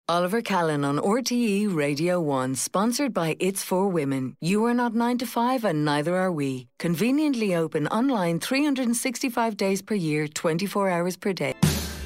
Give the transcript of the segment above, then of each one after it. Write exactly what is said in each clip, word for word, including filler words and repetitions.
Oliver Callan on R T E Radio one, sponsored by It's for Women. You are not nine to five and neither are we. Conveniently open online three hundred sixty-five days per year, twenty-four hours per day.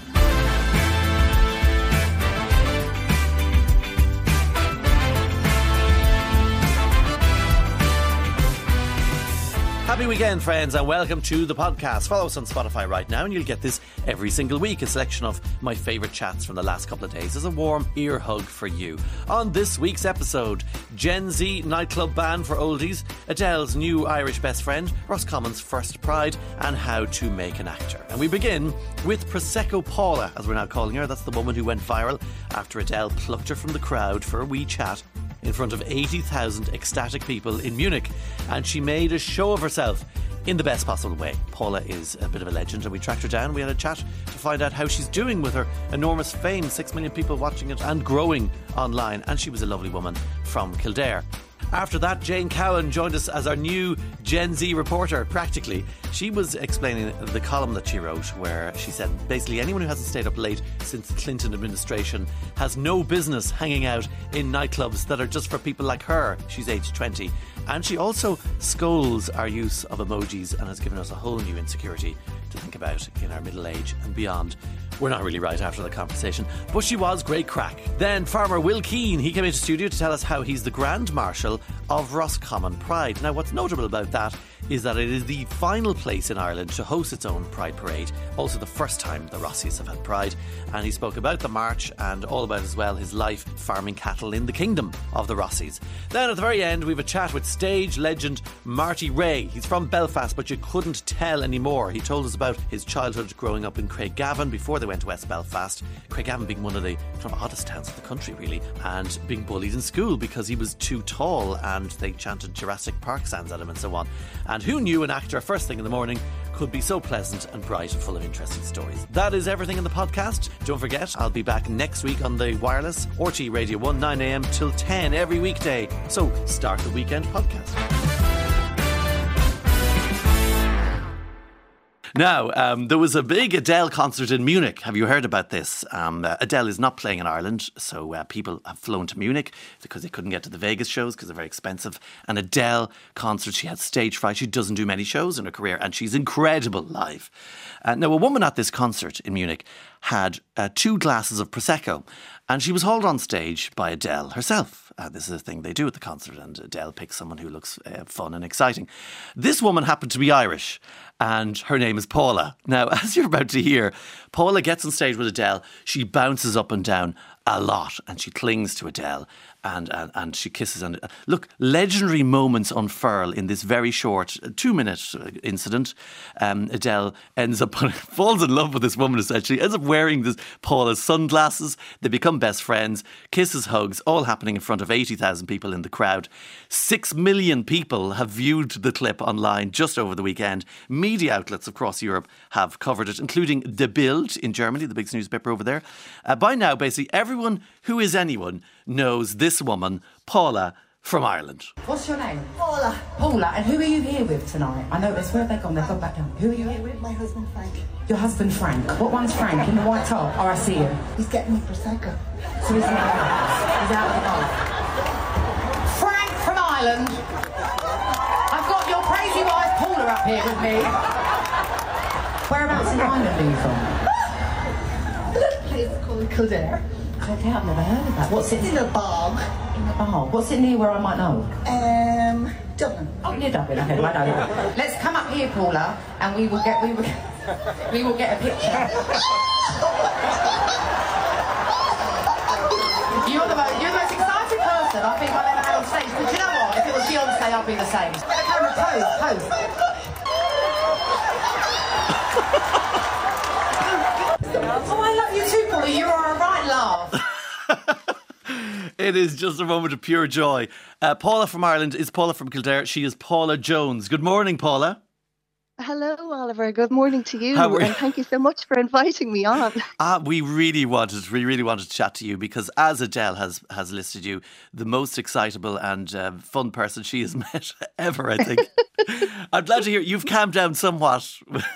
Happy weekend, friends, and welcome to the podcast. Follow us on Spotify right now and you'll get this every single week. A selection of my favourite chats from the last couple of days as a warm ear hug for you. On this week's episode, Gen Z nightclub ban for oldies, Adele's new Irish best friend, Roscommon's first pride, and how to make an actor. And we begin with Prosecco Paula, as we're now calling her. That's the woman who went viral after Adele plucked her from the crowd for a wee chat in front of eighty thousand ecstatic people in Munich, and she made a show of herself in the best possible way. Paula is a bit of a legend, and we tracked her down. We had a chat to find out how she's doing with her enormous fame, six million people watching it and growing online, and she was a lovely woman from Kildare. After that, Jane Cowan joined us as our new Gen Z reporter, practically. She was explaining the column that she wrote where she said basically anyone who hasn't stayed up late since the Clinton administration has no business hanging out in nightclubs that are just for people like her. She's aged twenty. And she also scolds our use of emojis and has given us a whole new insecurity to think about in our middle age and beyond. We're not really right after the conversation, but she was great crack. Then Farmer Will Keane, he came into studio to tell us how he's the Grand Marshal of Roscommon Pride. Now, what's notable about that is that it is the final place in Ireland to host its own Pride Parade, also the first time the Rossies have had Pride. And he spoke about the march and all about as well his life farming cattle in the kingdom of the Rossies. Then at the very end we have a chat with stage legend Marty Ray. He's from Belfast, but you couldn't tell anymore. He told us about his childhood growing up in Craigavon before they went to West Belfast. Craigavon being one of the kind of oddest towns of the country really, and being bullied in school because he was too tall and they chanted Jurassic Park sounds at him and so on. And who knew an actor first thing in the morning could be so pleasant and bright and full of interesting stories. That is everything in the podcast. Don't forget, I'll be back next week on the wireless, R T E Radio one, nine a.m. till ten every weekday. So start the weekend podcast. Now, um, there was a big Adele concert in Munich. Have you heard about this? Um, uh, Adele is not playing in Ireland, so uh, people have flown to Munich because they couldn't get to the Vegas shows because they're very expensive. An Adele concert, she had stage fright. She doesn't do many shows in her career, and she's incredible live. Uh, now, a woman at this concert in Munich had uh, two glasses of Prosecco, and she was hauled on stage by Adele herself. Uh, this is a thing they do at the concert, and Adele picks someone who looks uh, fun and exciting. This woman happened to be Irish, and her name is Paula. Now, as you're about to hear, Paula gets on stage with Adele. She bounces up and down a lot, and she clings to Adele, and and, and she kisses. And look, legendary moments unfurl in this very short two-minute incident. Um, Adele ends up falls in love with this woman. Essentially, ends up wearing this Paula's sunglasses. They become best friends. Kisses, hugs, all happening in front of eighty thousand people in the crowd. Six million people have viewed the clip online just over the weekend. Media outlets across Europe have covered it, including The Bild in Germany, the biggest newspaper over there. Uh, by now, basically, everyone who is anyone knows this woman, Paula, from Ireland. What's your name? Paula. Paula, and who are you here with tonight? I noticed, where have they gone? They've gone back down. Who are you here with? My husband, Frank. Your husband, Frank. What one's Frank? In the white top? Oh, I see him. He's getting me Prosecco. So he's in the house. He's out of the bar. Frank from Ireland. I've got your crazy wife, Paula, up here with me. Whereabouts in Ireland are you from? A little place called Kildare. Kildare, I've never heard of that. What's it? In a bog. In the bog. What's it near where I might know? Um, Dublin. Oh, near Dublin. Okay, I know. Let's come up here, Paula, and we will get we will we will get a picture. You're the most you're the most excited person I think I've ever had on stage. But you know what? If it was Beyonce, I'd be the same. The camera, pose, pose. Oh, I love you too, Paula. You are a right laugh. It is just a moment of pure joy. Uh, Paula from Ireland is Paula from Kildare. She is Paula Jones. Good morning, Paula. Hello, Oliver. Good morning to you. How are you? And thank you so much for inviting me on. Ah, we really wanted, we really wanted to chat to you because, as Adele has has listed you, the most excitable and uh, fun person she has met ever. I think. I'm glad to hear you've calmed down somewhat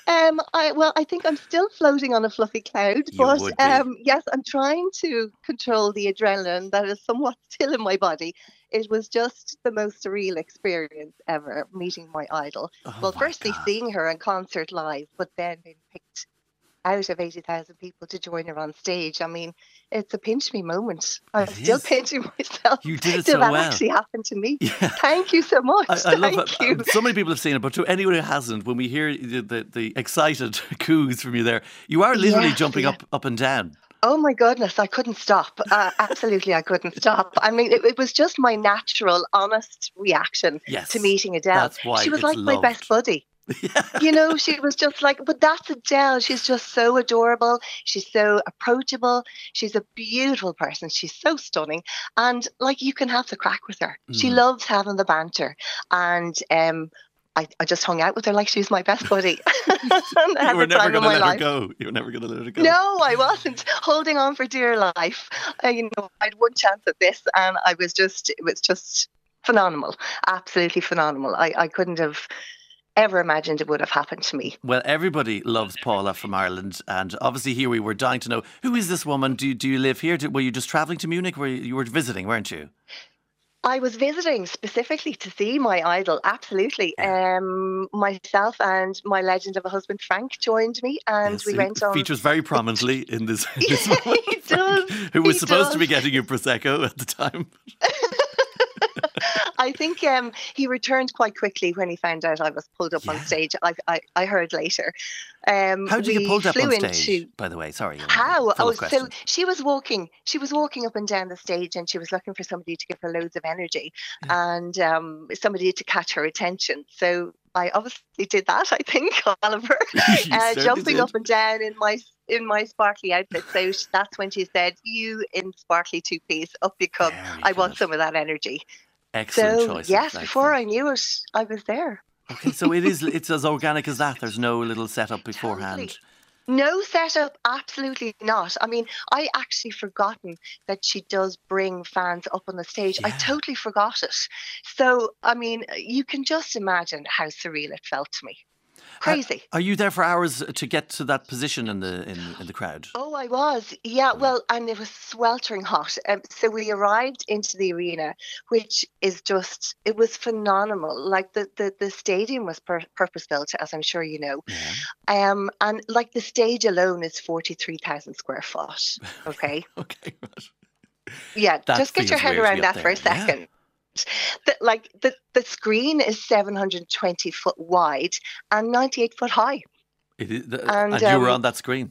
Um, I well, I think I'm still floating on a fluffy cloud, You but would be. um, yes, I'm trying to control the adrenaline that is somewhat still in my body. It was just the most surreal experience ever meeting my idol. Oh Well, my firstly God. seeing her in concert live, but then being picked out of eighty thousand people to join her on stage. I mean, it's a pinch me moment. I'm It still is. pinching myself You did it till so that well. actually happened to me. Yeah. Thank you so much. I, I Thank love it. you. So many people have seen it, but to anyone who hasn't, when we hear the, the, the excited coos from you there, you are literally Yeah, jumping yeah. up, up and down. Oh my goodness, I couldn't stop. Uh, absolutely, I couldn't stop. I mean, it, it was just my natural, honest reaction Yes, to meeting Adele. that's why She was it's like my best loved. buddy. You know, she was just like, but that's Adele. She's just so adorable. She's so approachable. She's a beautiful person. She's so stunning. And like, you can have the crack with her. She Mm. loves having the banter. And um, I, I just hung out with her like she was my best buddy. And I had You were the never time going of to my let life. her go. You were never going to let her go. No, I wasn't holding on for dear life. Uh, you know, I had one chance at this, and I was just, it was just phenomenal, absolutely phenomenal. I, I couldn't have ever imagined it would have happened to me. Well, everybody loves Paula from Ireland, and obviously here we were dying to know, who is this woman? Do, do you live here? Do, were you just travelling to Munich? Were you, you were visiting, weren't you? I was visiting specifically to see my idol, absolutely. Um, myself and my legend of a husband, Frank, joined me, and Yes, we he went on. features very prominently in this, in this Yeah, moment, he Frank, does, who was he supposed to be does. getting you Prosecco at the time. I think um, he returned quite quickly when he found out I was pulled up Yeah. on stage. I, I, I heard later. Um, How did you we get pulled up flew on stage, into- by the way? Sorry. I'm How? full Oh, of so questions. she was walking. She was walking up and down the stage, and she was looking for somebody to give her loads of energy, and um, somebody to catch her attention. So I obviously did that. I think, Oliver, You uh, certainly jumping did. up and down in my in my sparkly outfit. So sh- that's when she said, "You in sparkly two piece, up you come. Very I want good. some of that energy." Excellent So choice. of yes, before accent. I knew it, I was there. Okay, so it is. It's as organic as that. There's no little setup beforehand. Totally. No setup, absolutely not. I mean, I actually forgotten that she does bring fans up on the stage. I Yeah. totally forgot it. So, I mean, you can just imagine how surreal it felt to me. Crazy. Are you there for hours to get to that position in the in, in the crowd? Oh, I was. Yeah, well, and it was sweltering hot. Um, so we arrived into the arena, which is just, it was phenomenal. Like the, the, the stadium was pur- purpose-built, as I'm sure you know. Yeah. Um, and like the stage alone is forty-three thousand square foot. Okay. Okay. Right. Yeah, That just get your feels head weird to around be that up for a there, yeah. second. The, like the, the screen is seven hundred twenty foot wide and ninety-eight foot high. It is, the, And, and you were um, on that screen.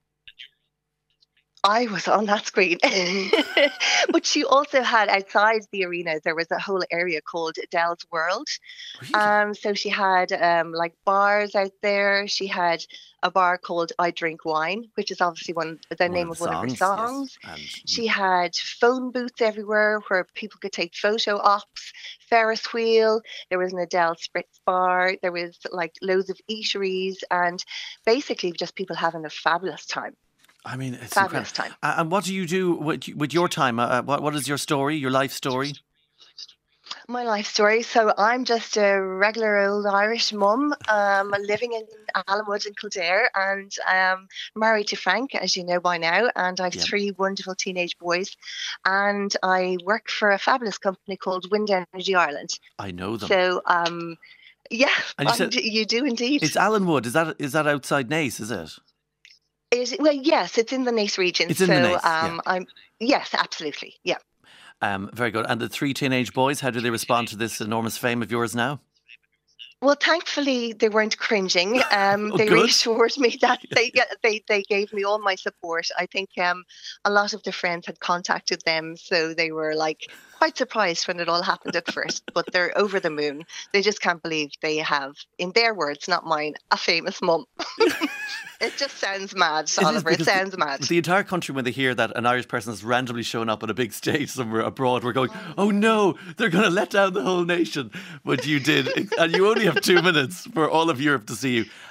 I was on that screen. But she also had outside the arena, there was a whole area called Adele's World. Really? Um, so she had um, like bars out there. She had a bar called I Drink Wine, which is obviously one the One name of of the one of her songs, yes. songs. And She had phone booths everywhere where people could take photo ops, Ferris wheel. There was an Adele Spritz bar. There was like loads of eateries and basically just people having a fabulous time. I mean, it's Fabulous incredible. time. Uh, and what do you do with, with your time? Uh, what What is your story, your life story? My life story. So I'm just a regular old Irish mum, um, living in Allenwood in Kildare, and um, married to Frank, as you know by now. And I have Yep. three wonderful teenage boys. And I work for a fabulous company called Wind Energy Ireland. I know them. So, um, yeah, And you I said- d- you do indeed. It's Allenwood. Is that is that outside Nace? Is it? Is it- well, yes, it's in the Nace region. It's in so, the Nace, yeah. um, I'm yes, absolutely, yeah. Um, very good. And the three teenage boys, how do they respond to this enormous fame of yours now? Well, thankfully, they weren't cringing. Um, Oh, they good. reassured me that they they they gave me all my support. I think um, a lot of their friends had contacted them, so they were like quite surprised when it all happened at first. But they're over the moon. They just can't believe they have, in their words, not mine, a famous mum. It just sounds mad, is, Oliver. It because sounds mad. The entire country, when they hear that an Irish person has randomly shown up on a big stage somewhere abroad, we're going, oh no, they're going to let down the whole nation. But you did. And you only have two minutes for all of Europe to see you.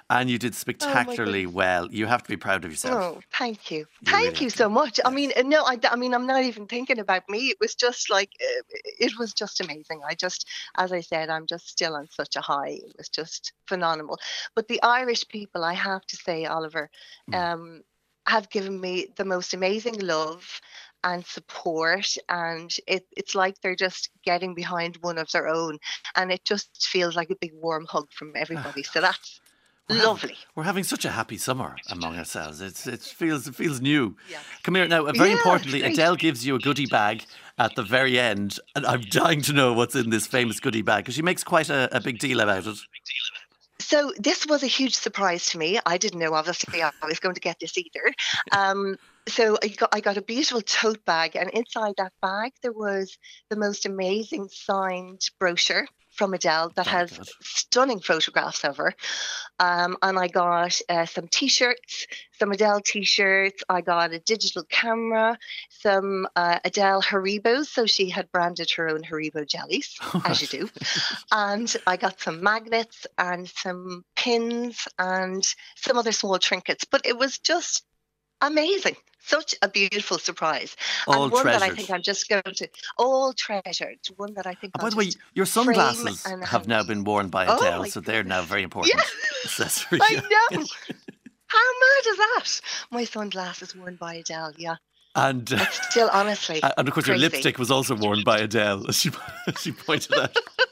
And you did spectacularly Oh, well. You have to be proud of yourself. Oh, thank you. You Thank really you have to. so much. I Yes. mean, uh, no, I, I mean, I'm not even thinking about me. It was just like, uh, it was just amazing. I just, as I said, I'm just still on such a high. It was just phenomenal. But the Irish people, I have to say, Oliver, Mm. um, have given me the most amazing love and support. And it, it's like they're just getting behind one of their own. And it just feels like a big warm hug from everybody. So that's We're having, lovely. we're having such a happy summer among ourselves. It's it feels it feels new. Yeah. Come here now. Very Yeah, importantly, great. Adele gives you a goodie bag at the very end, and I'm dying to know what's in this famous goodie bag because she makes quite a, a big deal about it. So this was a huge surprise to me. I didn't know, obviously, I was going to get this either. Um, so I got, I got a beautiful tote bag, and inside that bag there was the most amazing signed brochure from Adele that Very has good. stunning photographs of her. Um, and I got uh, some T-shirts, some Adele T-shirts. I got a digital camera, some uh, Adele Haribos. So she had branded her own Haribo jellies, as you do. And I got some magnets and some pins and some other small trinkets. But it was just amazing. Such a beautiful surprise. All and one that I treasured. think I'm just going to, all treasured. One that I think Oh, by I'll the way, just your frame sunglasses and have now been worn by Oh, Adele, my so they're now very important accessory. I know. How mad is that? My sunglasses worn by Adele, yeah. And uh, It's still, honestly, and of course, your crazy. lipstick was also worn by Adele, as she, as she pointed out.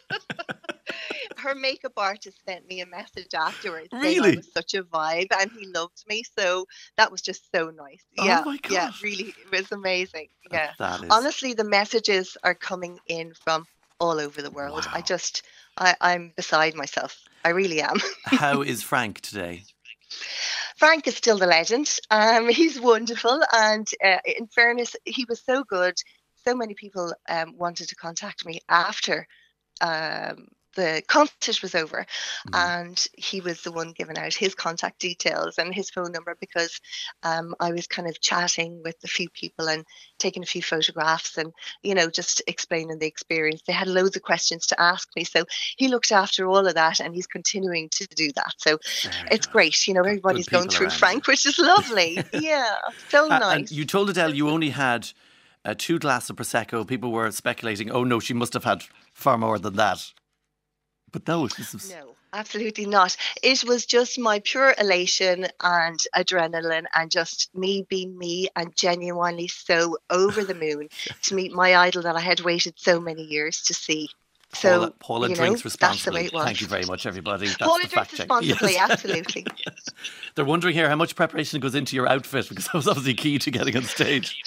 Her makeup artist sent me a message afterwards saying Really? I was such a vibe and he loved me. So that was just so nice. Oh Yeah, my yeah, God. really, it was amazing. Yeah. That is. Honestly, the messages are coming in from all over the world. I Wow. just, I, I'm beside myself. I really am. How is Frank today? Frank is still the legend. Um, he's wonderful, and uh, in fairness, he was so good. So many people um, wanted to contact me after um, the concert was over, Mm. and he was the one giving out his contact details and his phone number because um, I was kind of chatting with a few people and taking a few photographs and, you know, just explaining the experience. They had loads of questions to ask me, so he looked after all of that, and he's continuing to do that. So Very it's good. great. You know, Good- everybody's good going people through around Frank, you. which is lovely. Yeah, so Uh, nice. And you told Adele you only had uh, two glasses of Prosecco. People were speculating, oh no, she must have had far more than that. But no, this was... No, absolutely not. It was just my pure elation and adrenaline and just me being me and genuinely so over the moon to meet my idol that I had waited so many years to see. So, Paula, Paula you drinks know, that's the way responsibly. it was. Thank you very much, everybody. That's Paula the drinks fact check. responsibly, Yes. absolutely. They're wondering here how much preparation goes into your outfit because that was obviously key to getting on stage.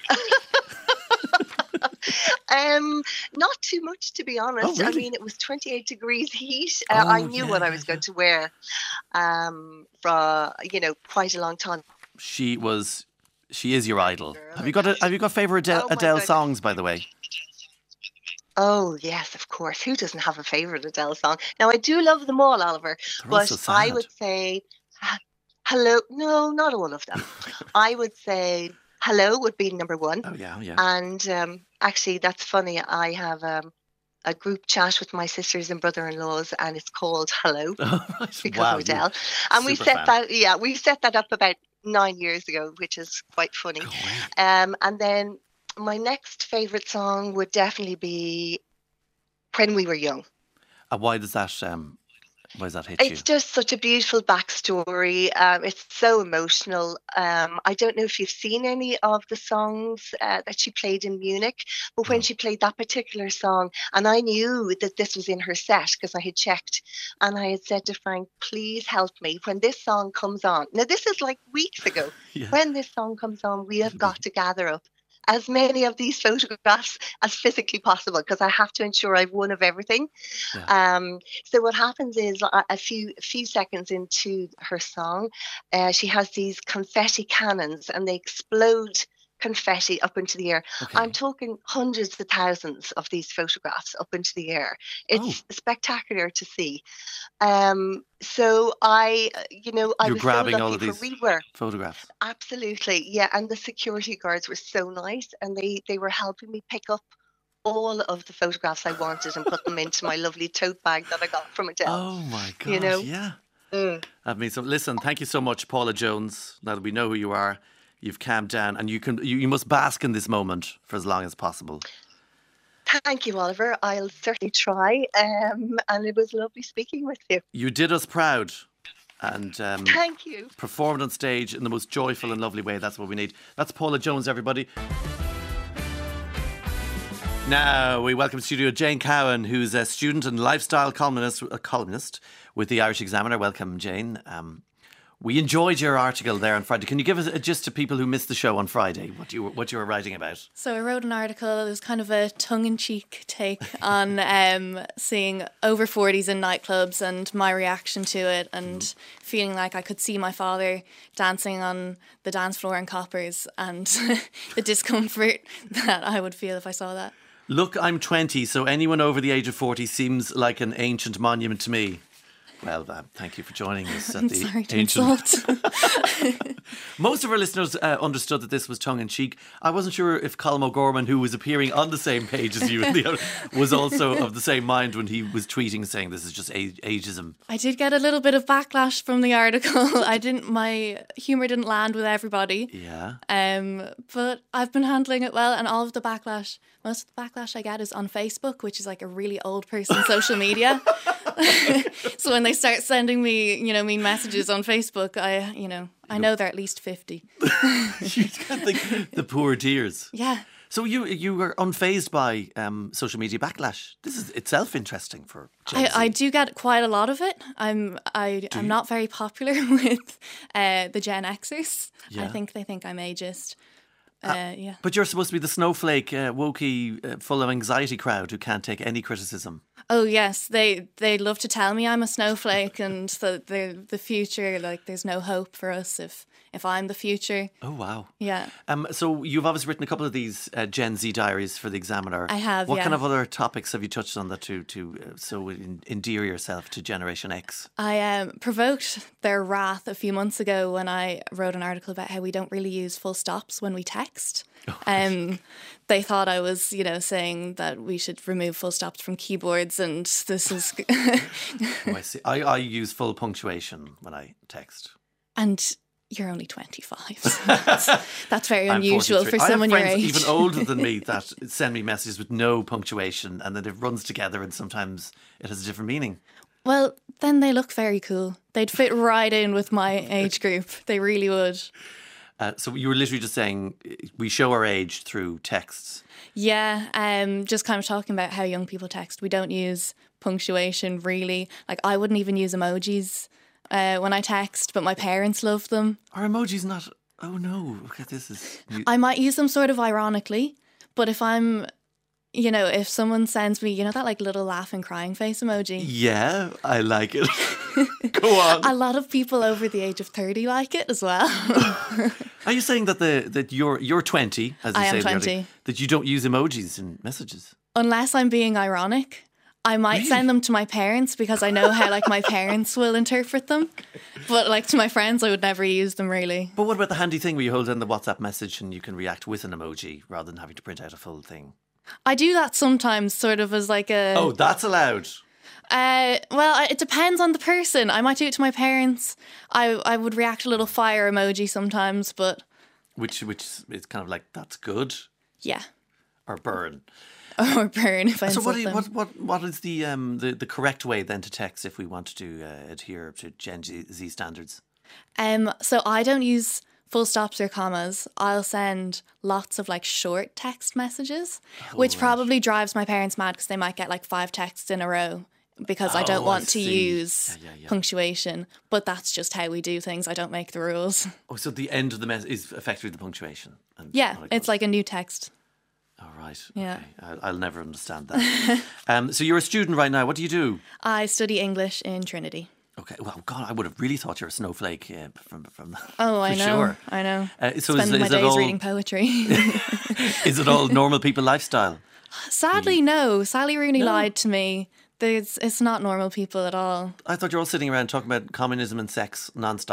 Um, not too much, to be honest. Oh, really? I mean, it was twenty-eight degrees heat. Uh, I Oh, knew yeah, what I yeah, was yeah. going to wear um, for, you know, quite a long time. She was, she is your idol. Girl, Have you got a, have you got favorite Adele, Oh, my Adele goodness. songs, by the way? Oh, yes, of course. Who doesn't have a favourite Adele song? Now, I do love them all, Oliver, They're all but so I sad. would say, h- hello. No, not all of them. I would say hello would be number one. Oh yeah, yeah. And um, actually, that's funny. I have um, a group chat with my sisters and brother-in-laws, and it's called Hello Right. because Wow, of you- Adele. And we super set fan. that, yeah, we set that up about nine years ago, which is quite funny. Go away. Um, and then my next favourite song would definitely be When We Were Young. And why does that um, why does that hit It's you? just such a beautiful backstory. Um, it's so emotional. Um, I don't know if you've seen any of the songs uh, that she played in Munich, but when No. she played that particular song, and I knew that this was in her set because I had checked, and I had said to Frank, please help me when this song comes on. Now, this is like weeks ago. Yeah. When this song comes on, we have got to gather up as many of these photographs as physically possible because I have to ensure I've one of everything. Um, so what happens is a, a few a few seconds into her song, uh, she has these confetti cannons and they explode confetti up into the air. Okay. I'm talking hundreds of thousands of these photographs up into the air. It's spectacular to see. Um, so I, uh, you know, I You're was grabbing so lucky all of for these we were. photographs. Absolutely, yeah. And the security guards were so nice, and they they were helping me pick up all of the photographs I wanted and put them into my lovely tote bag that I got from Adele. Oh my god! you know? Yeah. Mm. That means so. Listen, thank you so much, Paula Jones. Now that we know who you are, you've calmed down, and you can you, you must bask in this moment for as long as possible. Thank you, Oliver. I'll certainly try. Um, and it was lovely speaking with you. You did us proud, and um, Thank you. performed on stage in the most joyful and lovely way. That's what we need. That's Paula Jones, everybody. Now we welcome to studio Jane Cowan, who's a student and lifestyle columnist, a columnist with the Irish Examiner. Welcome, Jane. Um, we enjoyed your article there on Friday. Can you give us a gist to people who missed the show on Friday? What you were, what you were writing about? So I wrote an article. It was kind of a tongue-in-cheek take on um, seeing over forties in nightclubs and my reaction to it, and mm. feeling like I could see my father dancing on the dance floor in Coppers, and the discomfort that I would feel if I saw that. Look, I'm twenty, so anyone over the age of forty seems like an ancient monument to me. Well, uh, thank you for joining us at I'm the sorry to ancient. insult. Most of our listeners uh, understood that this was tongue in cheek. I wasn't sure if Colm O'Gorman, who was appearing on the same page as you, in the, was also of the same mind when he was tweeting saying this is just age- ageism. I did get a little bit of backlash from the article. I didn't. My humour didn't land with everybody. Yeah. Um, but I've been handling it well, and all of the backlash, most of the backlash I get is on Facebook, which is like a really old person social media. So when they start sending me, you know, mean messages on Facebook, I, you know, I know they're at least fifty. You can't think the poor dears. Yeah. So you you were unfazed by um, social media backlash. This is itself interesting for Gen Z. I, I do get quite a lot of it. I'm I I'm not very popular with uh, the Gen Xers. Yeah. I think they think I'm ageist. Uh, yeah. But you're supposed to be the snowflake, uh, wokey, uh, full of anxiety crowd who can't take any criticism. Oh yes, they they love to tell me I'm a snowflake and that the the future, like there's no hope for us if if I'm the future. Oh wow! Yeah. Um. So you've obviously written a couple of these uh, Gen Z diaries for the Examiner. I have. What yeah. kind of other topics have you touched on that to to uh, so en- endear yourself to Generation X? I um, provoked their wrath a few months ago when I wrote an article about how we don't really use full stops when we text. Um, they thought I was, you know, saying that we should remove full stops from keyboards, and this is. Oh, I see. I, I use full punctuation when I text. And you're only twenty-five. So that's, that's very unusual for I someone have your friends age. even older than me that send me messages with no punctuation, and then it runs together, and sometimes it has a different meaning. Well, then they look very cool. They'd fit right in with my age group. They really would. Uh, so you were literally just saying we show our age through texts. Yeah, um, just kind of talking about how young people text. We don't use punctuation really. Like I wouldn't even use emojis uh, when I text, but my parents love them. Are emojis not? Oh no! Look at this. Is I might use them sort of ironically, but if I'm, you know, if someone sends me, you know, that like little laughing crying face emoji. Yeah, I like it. Go on. A lot of people over the age of thirty like it as well. Are you saying that the that you're you're twenty, as you I say, am the other- twenty. that you don't use emojis in messages? Unless I'm being ironic. I might Really? send them to my parents because I know how like my parents will interpret them. But like to my friends, I would never use them really. But what about the handy thing where you hold in the WhatsApp message and you can react with an emoji rather than having to print out a full thing? I do that sometimes, sort of as like a. Oh, that's allowed. Uh, well, it depends on the person. I might do it to my parents. I I would react a little fire emoji sometimes, but Which which is kind of like that's good yeah, or burn. or burn if I So insult what, do you, them. what what what is the um the, the correct way then to text if we want to uh, adhere to Gen Z standards? Um, so I don't use full stops or commas. I'll send lots of like short text messages, which right. probably drives my parents mad because they might get like five texts in a row because I don't Oh, I want to see. use Yeah, yeah, yeah. punctuation. But that's just how we do things. I don't make the rules. Oh, so the end of the message is effectively the punctuation. And Yeah, on it it's goes. like a new text. Oh, right. Yeah. Okay. I'll, I'll never understand that. um, so you're a student right now. What do you do? I study English in Trinity. Okay. Well, God, I would have really thought you're a snowflake uh, from from that. Oh, I for know. Sure. I know. Uh, so is, Spending is my it days all reading poetry. is it all normal people lifestyle? Sadly, no. Sally Rooney lied to me. There's, it's not normal people at all. I thought you were all sitting around talking about communism and sex nonstop.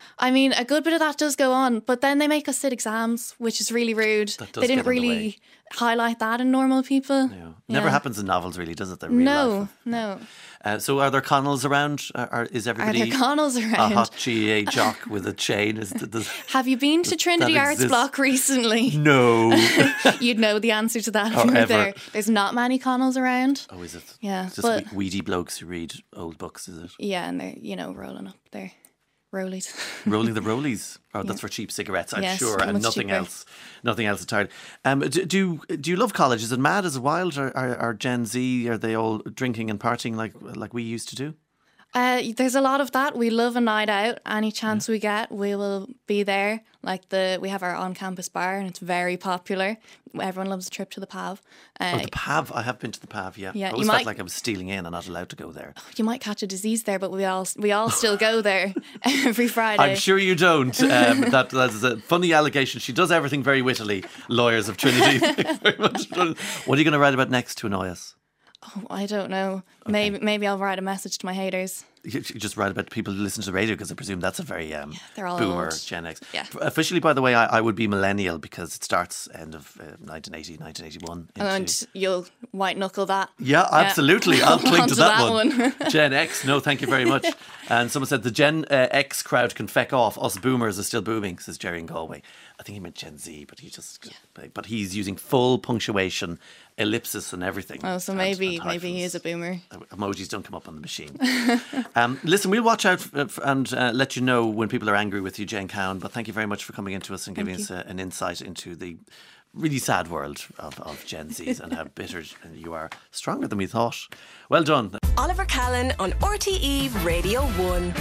I mean, a good bit of that does go on, but then they make us sit exams, which is really rude. That does They didn't get in the really way. highlight that in normal people. Yeah. Never Yeah. happens in novels, really, does it? The real No, life? no. Uh, so are there Connells around? Are, are, is Are everybody there Connells a around? hot G A A jock with a chain? Is, does, Have you been to Trinity Arts exists? Block recently? no. You'd know the answer to that Or if you were ever. there. There's not many Connells around. Oh, is it? Yeah, It's just but- we- weedy blokes who read old books, is it? Yeah, and they're, you know, rolling up their rollies. Rolling the rollies. Oh, that's for cheap cigarettes, I'm Yes, sure, and much nothing cheaper. else. Nothing else entirely. Um, do, do do you love college? Is it mad? Is it wild? Are, are, are Gen Z, are they all drinking and partying like like we used to do? Uh, there's a lot of that. We love a night out. Any chance we get, we will be there. Like the, we have our on-campus bar, and it's very popular. Everyone loves a trip to the P A V. Uh, Oh, the P A V. I have been to the P A V, yeah. Yeah, I you always felt might- like I was stealing in and not allowed to go there. you might catch a disease there, but we all we all still go there every Friday. I'm sure you don't. Um, that That's a funny allegation. She does everything very wittily, lawyers of Trinity. Thanks very much. What are you going to write about next to annoy us? Oh, I don't know. Maybe maybe I'll write a message to my haters. You you just write about people who listen to the radio because I presume that's a very um, they're all boomer old. Gen X. Yeah. Officially, by the way, I, I would be millennial because it starts end of uh, nineteen eighty, nineteen eighty-one. Into... And you'll white knuckle that. Yeah, absolutely. I'll cling to Onto that, that one. one. Gen X, no, thank you very much. And someone said the Gen uh, X crowd can feck off. Us boomers are still booming, says Jerry in Galway. I think he meant Gen Z, but he just, but he's using full punctuation, ellipsis, and everything. Oh, so And- maybe and maybe he hyphens. is a boomer. Emojis don't come up on the machine. um, listen, we'll watch out f- f- and uh, let you know when people are angry with you, Jane Cowan. But thank you very much for coming into us and giving us uh, an insight into the really sad world of, of Gen Zs and how bitter you are. Stronger than we thought. Well done. Oliver Callan on R T E Radio one.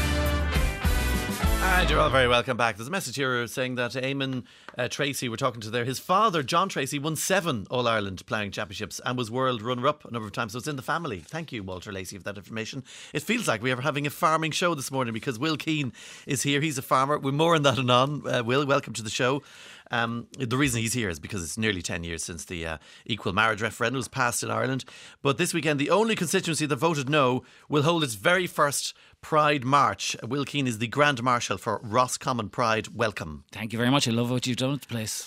And you're all very welcome back. There's a message here saying that Eamon uh, Tracy, we're talking to there, his father, John Tracy, won seven All-Ireland ploughing championships and was world runner-up a number of times. So it's in the family. Thank you, Walter Lacey, for that information. It feels like we are having a farming show this morning because Will Keane is here. He's a farmer. We're more on that and on. Uh, Will, welcome to the show. Um, the reason he's here is because it's nearly ten years since the uh, equal marriage referendum was passed in Ireland. But this weekend, the only constituency that voted no will hold its very first Pride March. Will Keane is the Grand Marshal for Roscommon Pride. Welcome. Thank you very much. I love what you've done at the place.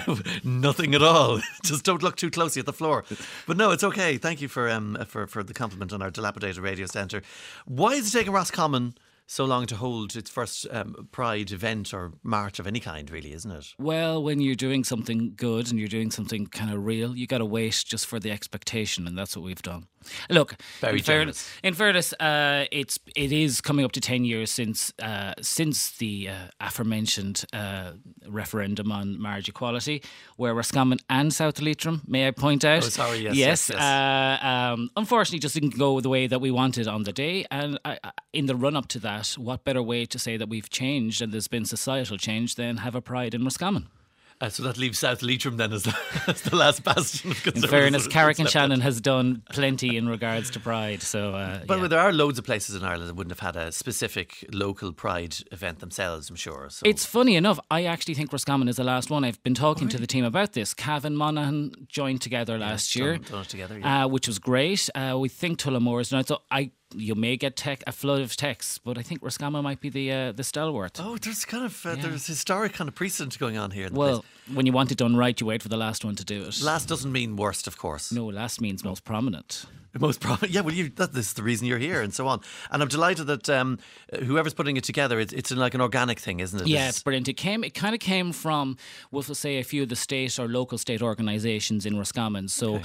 Nothing at all. Just don't look too closely at the floor. But no, it's okay. Thank you for um for, for the compliment on our dilapidated radio centre. Why is it taking Roscommon so long to hold its first um, Pride event or march of any kind, really, isn't it? Well, when you're doing something good and you're doing something kind of real, you got to wait just for the expectation, and that's what we've done. Look, Very in fairness, in fairness, uh, it's it is coming up to ten years since uh, since the uh, aforementioned uh, referendum on marriage equality, where Roscommon and South Leitrim, may I point out? Oh, sorry, yes, yes, yes, yes. Uh, um, unfortunately, just didn't go the way that we wanted on the day, and I, I, in the run up to that, what better way to say that we've changed and there's been societal change than have a pride in Roscommon? Uh, so that leaves South Leitrim then as the, as the last bastion of In conservatism. fairness, Carrick and Left Shannon has done plenty in regards to pride. So, uh, By the yeah. way, there are loads of places in Ireland that wouldn't have had a specific local Pride event themselves, I'm sure. So. It's funny enough, I actually think Roscommon is the last one. I've been talking to the team about this. Cav and Monaghan joined together last done- year, done it together, yeah. uh, which was great. Uh, we think Tullamore is now. So I, you may get tech, a flood of texts, but I think Roscommon might be the uh, the stalwart. Oh, there's kind of uh, Yeah. there's historic kind of precedent going on here. In the Well, place. when you want it done right, you wait for the last one to do it. Last doesn't mean worst, of course. No, last means most prominent. Most probably, yeah. Well, you, that is the reason you're here, and so on. And I'm delighted that um, whoever's putting it together, it's, it's like an organic thing, isn't it? Yeah, This- it's brilliant. It came. It kind of came from, we'll say, a few of the state or local state organisations in Roscommon. So,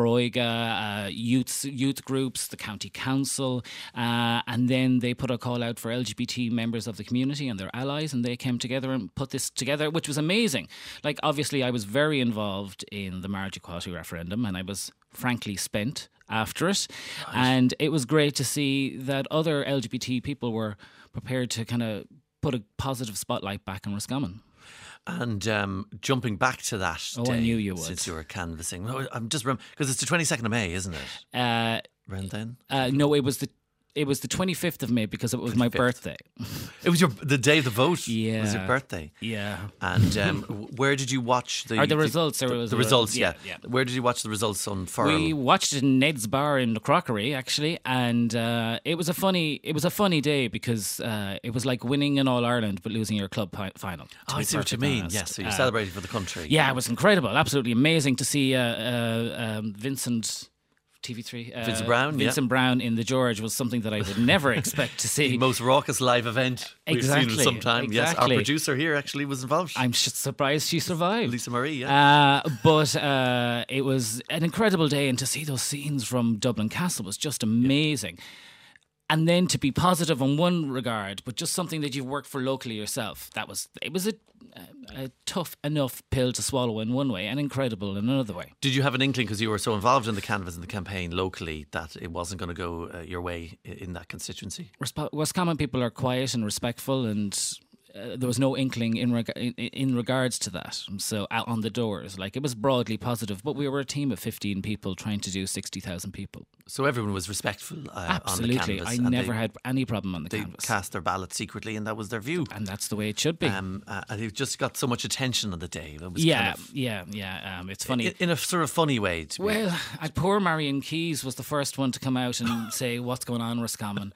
Froiga, uh, youth youth groups, the county council, uh, and then they put a call out for L G B T members of the community and their allies, and they came together and put this together, which was amazing. Like, obviously, I was very involved in the marriage equality referendum, and I was frankly spent after it, and it was great to see that other L G B T people were prepared to kind of put a positive spotlight back on Roscommon. And um, jumping back to that Oh, day, I knew you would. since you were canvassing. No, I'm just because it's the twenty-second of May, isn't it? Uh, Around then. uh, no, it was the it was the twenty-fifth of May because it was my birthday. It was your the day of the vote. Yeah. It was your birthday. Yeah. And um, where did you watch the... Or the results. The, there the, was the a- results, yeah. yeah, yeah. Where did you watch the results on Furl? We watched it in Ned's Bar in the Crockery, actually, and uh, it was a funny. It was a funny day because uh, it was like winning an All Ireland but losing your club pi- final. Oh, I see what you mean. Yes, so you're Uh, celebrating for the country. Yeah, it was incredible, absolutely amazing to see uh, uh, um, Vincent. T V three. Uh, Vincent Brown, Vincent yeah. Brown in the George was something that I would never expect to see. The most raucous live event we've Exactly, seen in some time. Yes, our exactly. producer here actually was involved. I'm sh- surprised she survived. Lisa Marie, yeah. Uh, but uh, it was an incredible day, and to see those scenes from Dublin Castle was just amazing. And then to be positive in one regard, but just something that you've worked for locally yourself. That was it was a, a tough enough pill to swallow in one way, and incredible in another way. Did you have an inkling, because you were so involved in the canvass and the campaign locally, that it wasn't going to go uh, your way i- in that constituency? Resp- Roscommon people are quiet and respectful, and uh, there was no inkling in, reg- in in regards to that. So out on the doors, like, it was broadly positive, but we were a team of fifteen people trying to do sixty thousand people. So everyone was respectful uh, Absolutely, on the canvas. I and never they, had any problem on the They canvas, cast their ballot secretly, and that was their view. and that's the way it should be. Um, uh, and it just got so much attention on the day. It was yeah, kind of, yeah, yeah. Um, it's funny. in, in a sort of funny way. To be. Well, I, poor Marion Keys was the first one to come out and say, what's going on, Roscommon?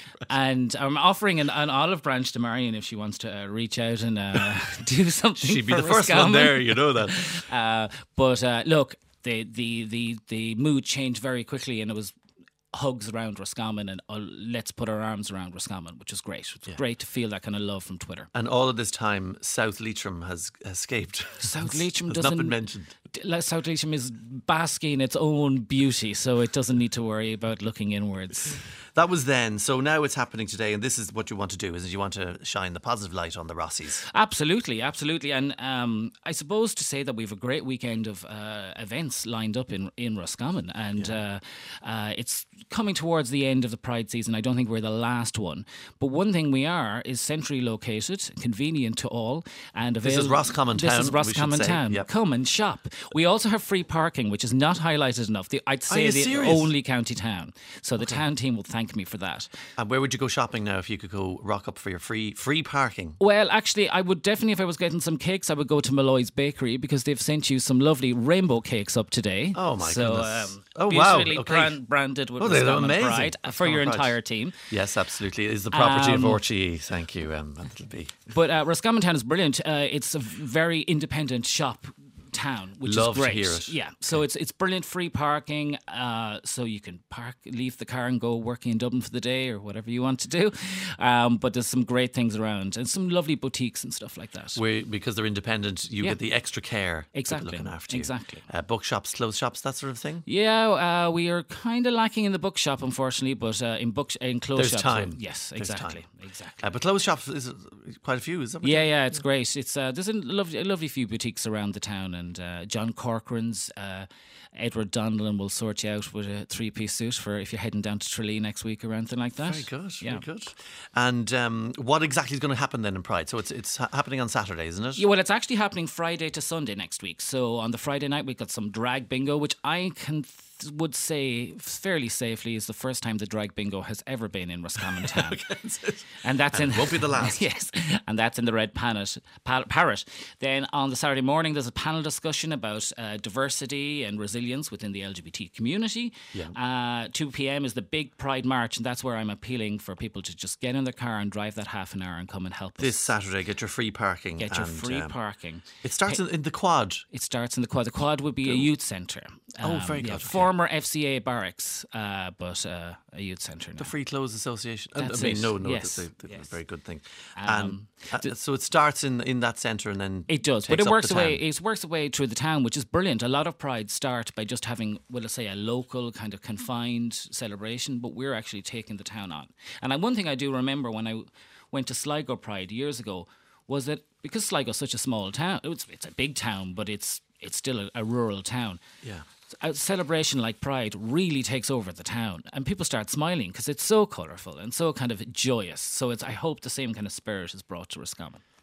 And I'm offering an, an olive branch to Marion if she wants to uh, reach out and uh, do something. She'd be for the first one Roscommon. there, you know that. Uh, but uh, look, the, the, the, the mood changed very quickly, and it was hugs around Roscommon and uh, let's put our arms around Roscommon, which was great. It was Yeah. great to feel that kind of love from Twitter. And all of this time, South Leitrim has escaped. South Leitrim has doesn't not been mentioned. like South Leitrim is basking in its own beauty, so it doesn't need to worry about looking inwards. That was then. So now it's happening today, and this is what you want to do, is you want to shine the positive light on the Rossies. Absolutely, absolutely. And um, I suppose to say that we have a great weekend of uh, events lined up in, in Roscommon, and Yeah. uh, uh, it's coming towards the end of the Pride season. I don't think we're the last one. But one thing we are is centrally located, convenient to all, and This is avail- Roscommon This town, is we should Roscommon say. town. Yep. Come and shop. We also have free parking, which is not highlighted enough. The, I'd say you the serious? only county town. So the town team will thank me for that. And where would you go shopping now if you could go rock up for your free free parking? Well, actually, I would definitely, if I was getting some cakes, I would go to Malloy's Bakery because they've sent you some lovely rainbow cakes up today. Oh, my so, goodness. Um, Oh, wow. beautifully Okay. brand- branded with Oh, they look Roscommon amazing. Pride uh, for Roscommon your Pride. entire team. Yes, absolutely. It's the property Um, of R T E. Thank you, um, and it'll be. But uh, Roscommon Town is brilliant. Uh, it's a very independent shop town, which Love is to great. hear it. Yeah, so it's it's brilliant free parking. Uh, so you can park, leave the car, and go working in Dublin for the day or whatever you want to do. Um, but there's some great things around and some lovely boutiques and stuff like that. Where, because they're independent, you Yeah. get the extra care. people Exactly. Looking after you. Exactly. Uh, bookshops, clothes shops, that sort of thing. Yeah, uh, we are kind of lacking in the bookshop, unfortunately, but uh, in book in clothes There's shops, time. well, yes, There's exactly, time. exactly. Uh, but clothes shops is quite a few, is that? what Yeah, you- yeah, it's great. It's uh, there's a lovely, a lovely few boutiques around the town, and uh, John Corcoran's, uh, Edward Donnellan will sort you out with a three-piece suit for if you're heading down to Tralee next week or anything like that. Very good, Yeah. very good. And um, what exactly is going to happen then in Pride? So it's it's ha- happening on Saturday, isn't it? Yeah, well, it's actually happening Friday to Sunday next week. So on the Friday night, we've got some drag bingo, which I can th- would say fairly safely is the first time the drag bingo has ever been in Roscommon Town. And that's And in it won't be the last. Yes, and that's in the Red Parrot. Pa- Parrot. Then on the Saturday morning, there's a panel discussion about uh, diversity and resilience within the L G B T community. Yeah. Uh, two p.m. is the big Pride March, and that's where I'm appealing for people to just get in their car and drive that half an hour and come and help This us. Saturday, get your free parking. Get your and, free um, parking. It starts in, in the quad. It starts in the quad. The quad would be a youth centre. Oh, very good, okay. Former F C A barracks, uh, but uh, a youth centre now. The Free Clothes Association. I- That's I mean, it. no, no, Yes, that's a, that's a yes. very good thing. Um, and uh, so it starts in, in that centre and then It does, but takes it up works the away. town. It works away through the town, which is brilliant. A lot of Pride start by just having, well, let's say, a local kind of confined celebration, but we're actually taking the town on. And I, one thing I do remember when I went to Sligo Pride years ago was that because Sligo's such a small town, it's, it's a big town, but it's it's still a, a rural town. Yeah. A celebration like Pride really takes over the town, and people start smiling because it's so colourful and so kind of joyous. So it's. I hope the same kind of spirit is brought to Roscommon.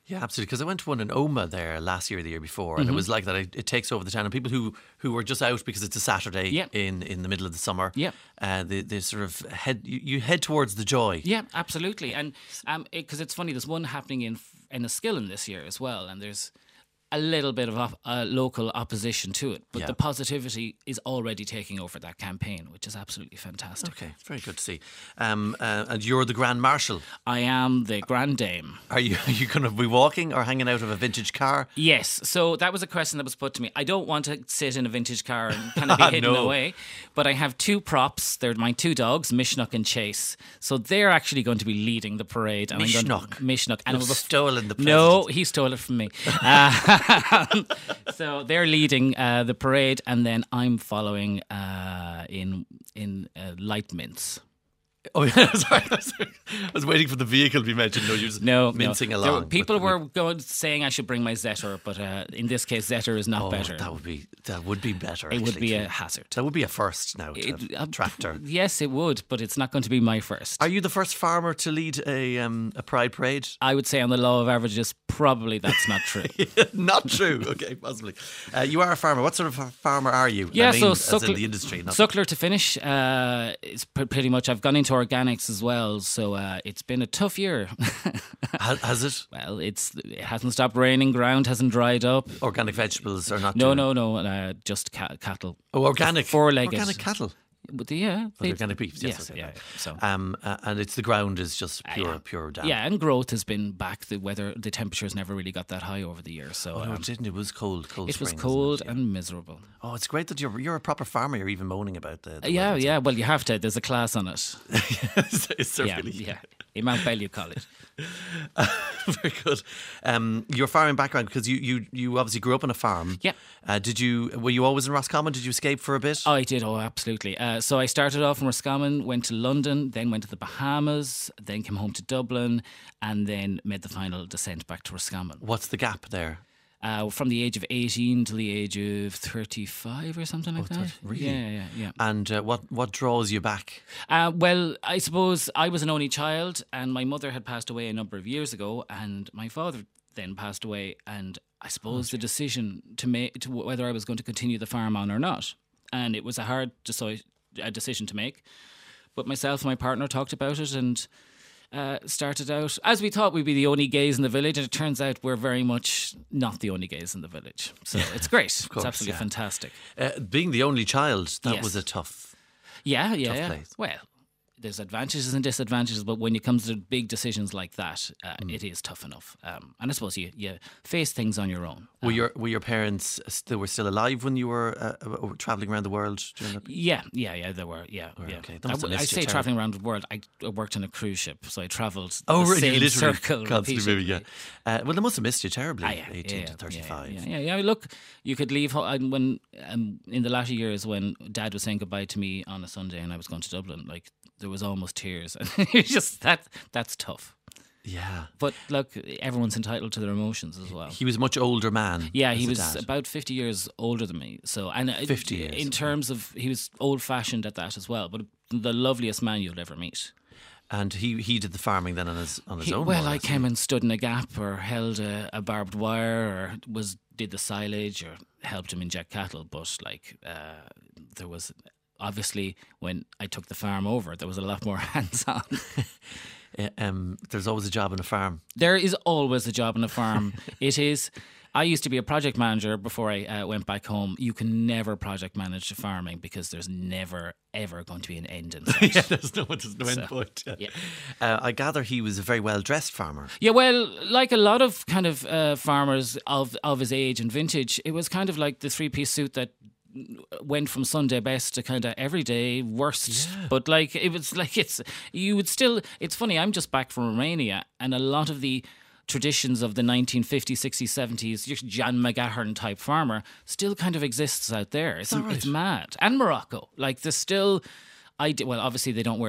Yeah, absolutely. Because I went to one in Oma there last year, or the year before, and Mm-hmm. it was like that. It, it takes over the town, and people who, who were just out because it's a Saturday Yeah. in, in the middle of the summer. Yeah. uh, they they sort of head you, you head towards the joy. Yeah, absolutely. And um, because it, it's funny, there's one happening in in Enniskillen this year as well, and there's a little bit of op- uh, local opposition to it, but Yeah. the positivity is already taking over that campaign, which is absolutely fantastic. Okay, very good to see. Um, uh, and you're the Grand Marshal. I am the Grand Dame. Are you are you going to be walking or hanging out of a vintage car? Yes, so that was a question that was put to me. I don't want to sit in a vintage car and kind of be hidden No. away, but I have two props. They're my two dogs, Mishnock and Chase. So they're actually going to be leading the parade. And I'm going Mishnock? to, Mishnock. And You've it was- stolen the No, president. he stole it from me. Uh, so they're leading uh, the parade, and then I'm following uh, in in uh, light mints. Oh, yeah, sorry. I was waiting for the vehicle to be mentioned. No, you're just No, mincing no. There along. were- people with- were going saying I should bring my Zetor, but uh, in this case, Zetor is not Oh, better. that would be that would be better. It would actually, be too. a hazard. That would be a first now. To have It- a uh, tractor. Yes, it would, but it's not going to be my first. Are you the first farmer to lead a um, a pride parade? I would say on the law of averages, probably that's not true. Not true. Okay, possibly. Uh, you are a farmer. What sort of a farmer are you? Yeah, I mean, so as in suckler, the industry. Not suckler to finish. Uh, it's pr- pretty much. I've gone into organics as well, so uh, it's been a tough year. has, has it? Well, it's it hasn't stopped raining. Ground hasn't dried up. Organic vegetables are not. No, doing- no, no. Uh, just ca- cattle. Oh, organic. Four-legged. Organic cattle. But the, yeah, Oh, the organic beef. Yes, yes, okay. yeah. So. Um, uh, and it's the ground is just Uh, pure, yeah. pure down. Yeah, and growth has been back. The weather, the temperatures never really got that high over the year. So Oh, no, um, it didn't. It was cold. Cold. it was spring, wasn't cold it? Yeah. and miserable. Oh, it's great that you're you're a proper farmer. You're even moaning about the. the Yeah, weather. yeah. Well, you have to. There's a class on it. is, is there yeah, really? yeah. In Mount Bellew College. Very good. Um, your farming background, because you, you, you obviously grew up on a farm. Yeah. Uh, did you? Were you always in Roscommon? Did you escape for a bit? Oh, I did. Oh, absolutely. Uh, so I started off in Roscommon, went to London, then went to the Bahamas, then came home to Dublin, and then made the final descent back to Roscommon. What's the gap there? Uh, from the age of eighteen to the age of thirty-five or something like Oh, that. thirty really? Yeah, yeah, yeah. And uh, what what draws you back? Uh, well, I suppose I was an only child, and my mother had passed away a number of years ago, and my father then passed away, and I suppose the decision to make to whether I was going to continue the farm on or not, and it was a hard deci- a decision to make. But myself and my partner talked about it and uh, started out as we thought we'd be the only gays in the village, and it turns out we're very much not the only gays in the village. So it's great. Of course, it's absolutely yeah. fantastic. Uh, being the only child, that Yes. was a tough. Yeah, yeah, Tough yeah. place. Well, there's advantages and disadvantages, but when it comes to big decisions like that, uh, Mm. it is tough enough. Um, and I suppose you, you face things on your own. Were Um, your were your parents still were still alive when you were uh, uh, traveling around the world during that? Yeah, yeah, yeah, there were, yeah, Right, yeah. okay. That I, must have I missed you say terribly. traveling around the world. I, I worked on a cruise ship, so I travelled Oh, the really? same Literally circle constantly moving. repeatedly. Yeah. Uh, well, they must have missed you terribly. Ah, yeah, eighteen yeah, to yeah, thirty-five. Yeah, yeah, yeah. yeah. Look, you could leave ho- and when um, in the latter years when Dad was saying goodbye to me on a Sunday and I was going to Dublin, like there was almost tears, and it's just that that's tough. Yeah. But look, everyone's entitled to their emotions as well. He was a much older man. Yeah, as he a was dad. about fifty years older than me. So, and uh, fifty years, in okay. terms of he was old fashioned at that as well. But the loveliest man you'll ever meet. And he, he did the farming then on his on his He- own. well, more or I less, came didn't and stood in a gap, or held a, a barbed wire, or was did the silage, or helped him inject cattle. But like, uh, there was obviously when I took the farm over, there was a lot more hands on. he? Uh, um, there's always a job on a farm. There is always a job on a farm. It is. I used to be a project manager before I uh, went back home. You can never project manage farming because there's never, ever going to be an end in sight. yeah, there's no, there's no So, end point. Yeah. yeah. Uh, I gather he was a very well dressed farmer. Yeah, well, like a lot of kind of uh, farmers of of his age and vintage, it was kind of like the three piece suit that went from Sunday best to kind of everyday worst. But like it was like it's you would still. It's funny. I'm just back from Romania, and a lot of the traditions of the nineteen fifties, sixties, seventies, your Jan McGahern type farmer still kind of exists out there. It's, that right? it's mad. And Morocco, like there's still. I d- well, obviously they don't wear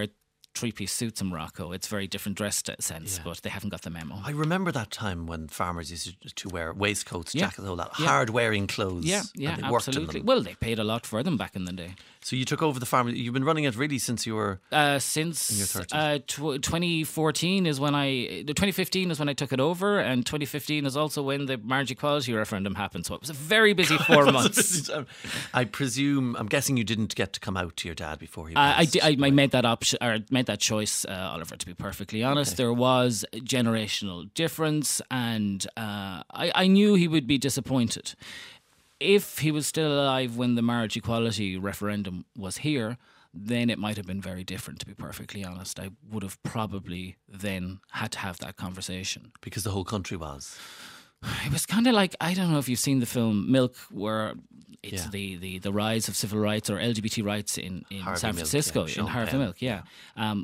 three-piece suits in Morocco. It's very different dress sense, Yeah. but they haven't got the memo. I remember that time when farmers used to, to wear waistcoats, Yeah. jackets, all that Yeah. hard-wearing clothes. Yeah, yeah, and they worked in absolutely. them. Well, they paid a lot for them back in the day. So you took over the farm. You've been running it really since you were Uh, in your since thirties. uh, tw- twenty fourteen is when I, the twenty fifteen is when I took it over, and twenty fifteen is also when the marriage equality referendum happened. So it was a very busy four months. I presume, I'm guessing you didn't get to come out to your dad before he Uh, I, passed. di- I, I made that option, or made that choice, uh, Oliver. To be perfectly honest, there was a generational difference, and uh, I, I knew he would be disappointed. If he was still alive when the marriage equality referendum was here, then it might have been very different. To be perfectly honest, I would have probably then had to have that conversation. Because the whole country was. It was kind of like, I don't know if you've seen the film Milk, where it's Yeah. the, the, the rise of civil rights or L G B T rights in, in Harvey San Milk, Francisco, yeah. in Sean Harvey Penn. Milk, yeah. Um,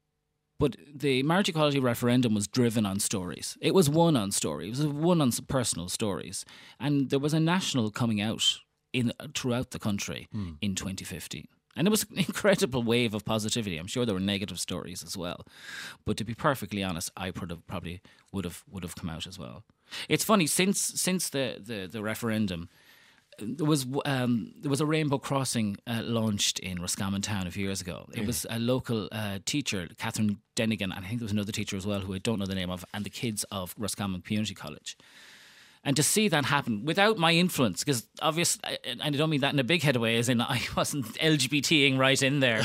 but the marriage equality referendum was driven on stories. It was won on stories. It was won on s- personal stories. And there was a national coming out in throughout the country Hmm. in twenty fifteen. And it was an incredible wave of positivity. I'm sure there were negative stories as well. But to be perfectly honest, I would have probably would have would have come out as well. It's funny, since since the, the, the referendum, there was um, there was a Rainbow Crossing uh, launched in Roscommon Town a few years ago. It was a local uh, teacher, Catherine Denigan, and I think there was another teacher as well who I don't know the name of, and the kids of Roscommon Community College. And to see that happen without my influence, because obviously, and I don't mean that in a big head way, as in I wasn't LGBTing right in there.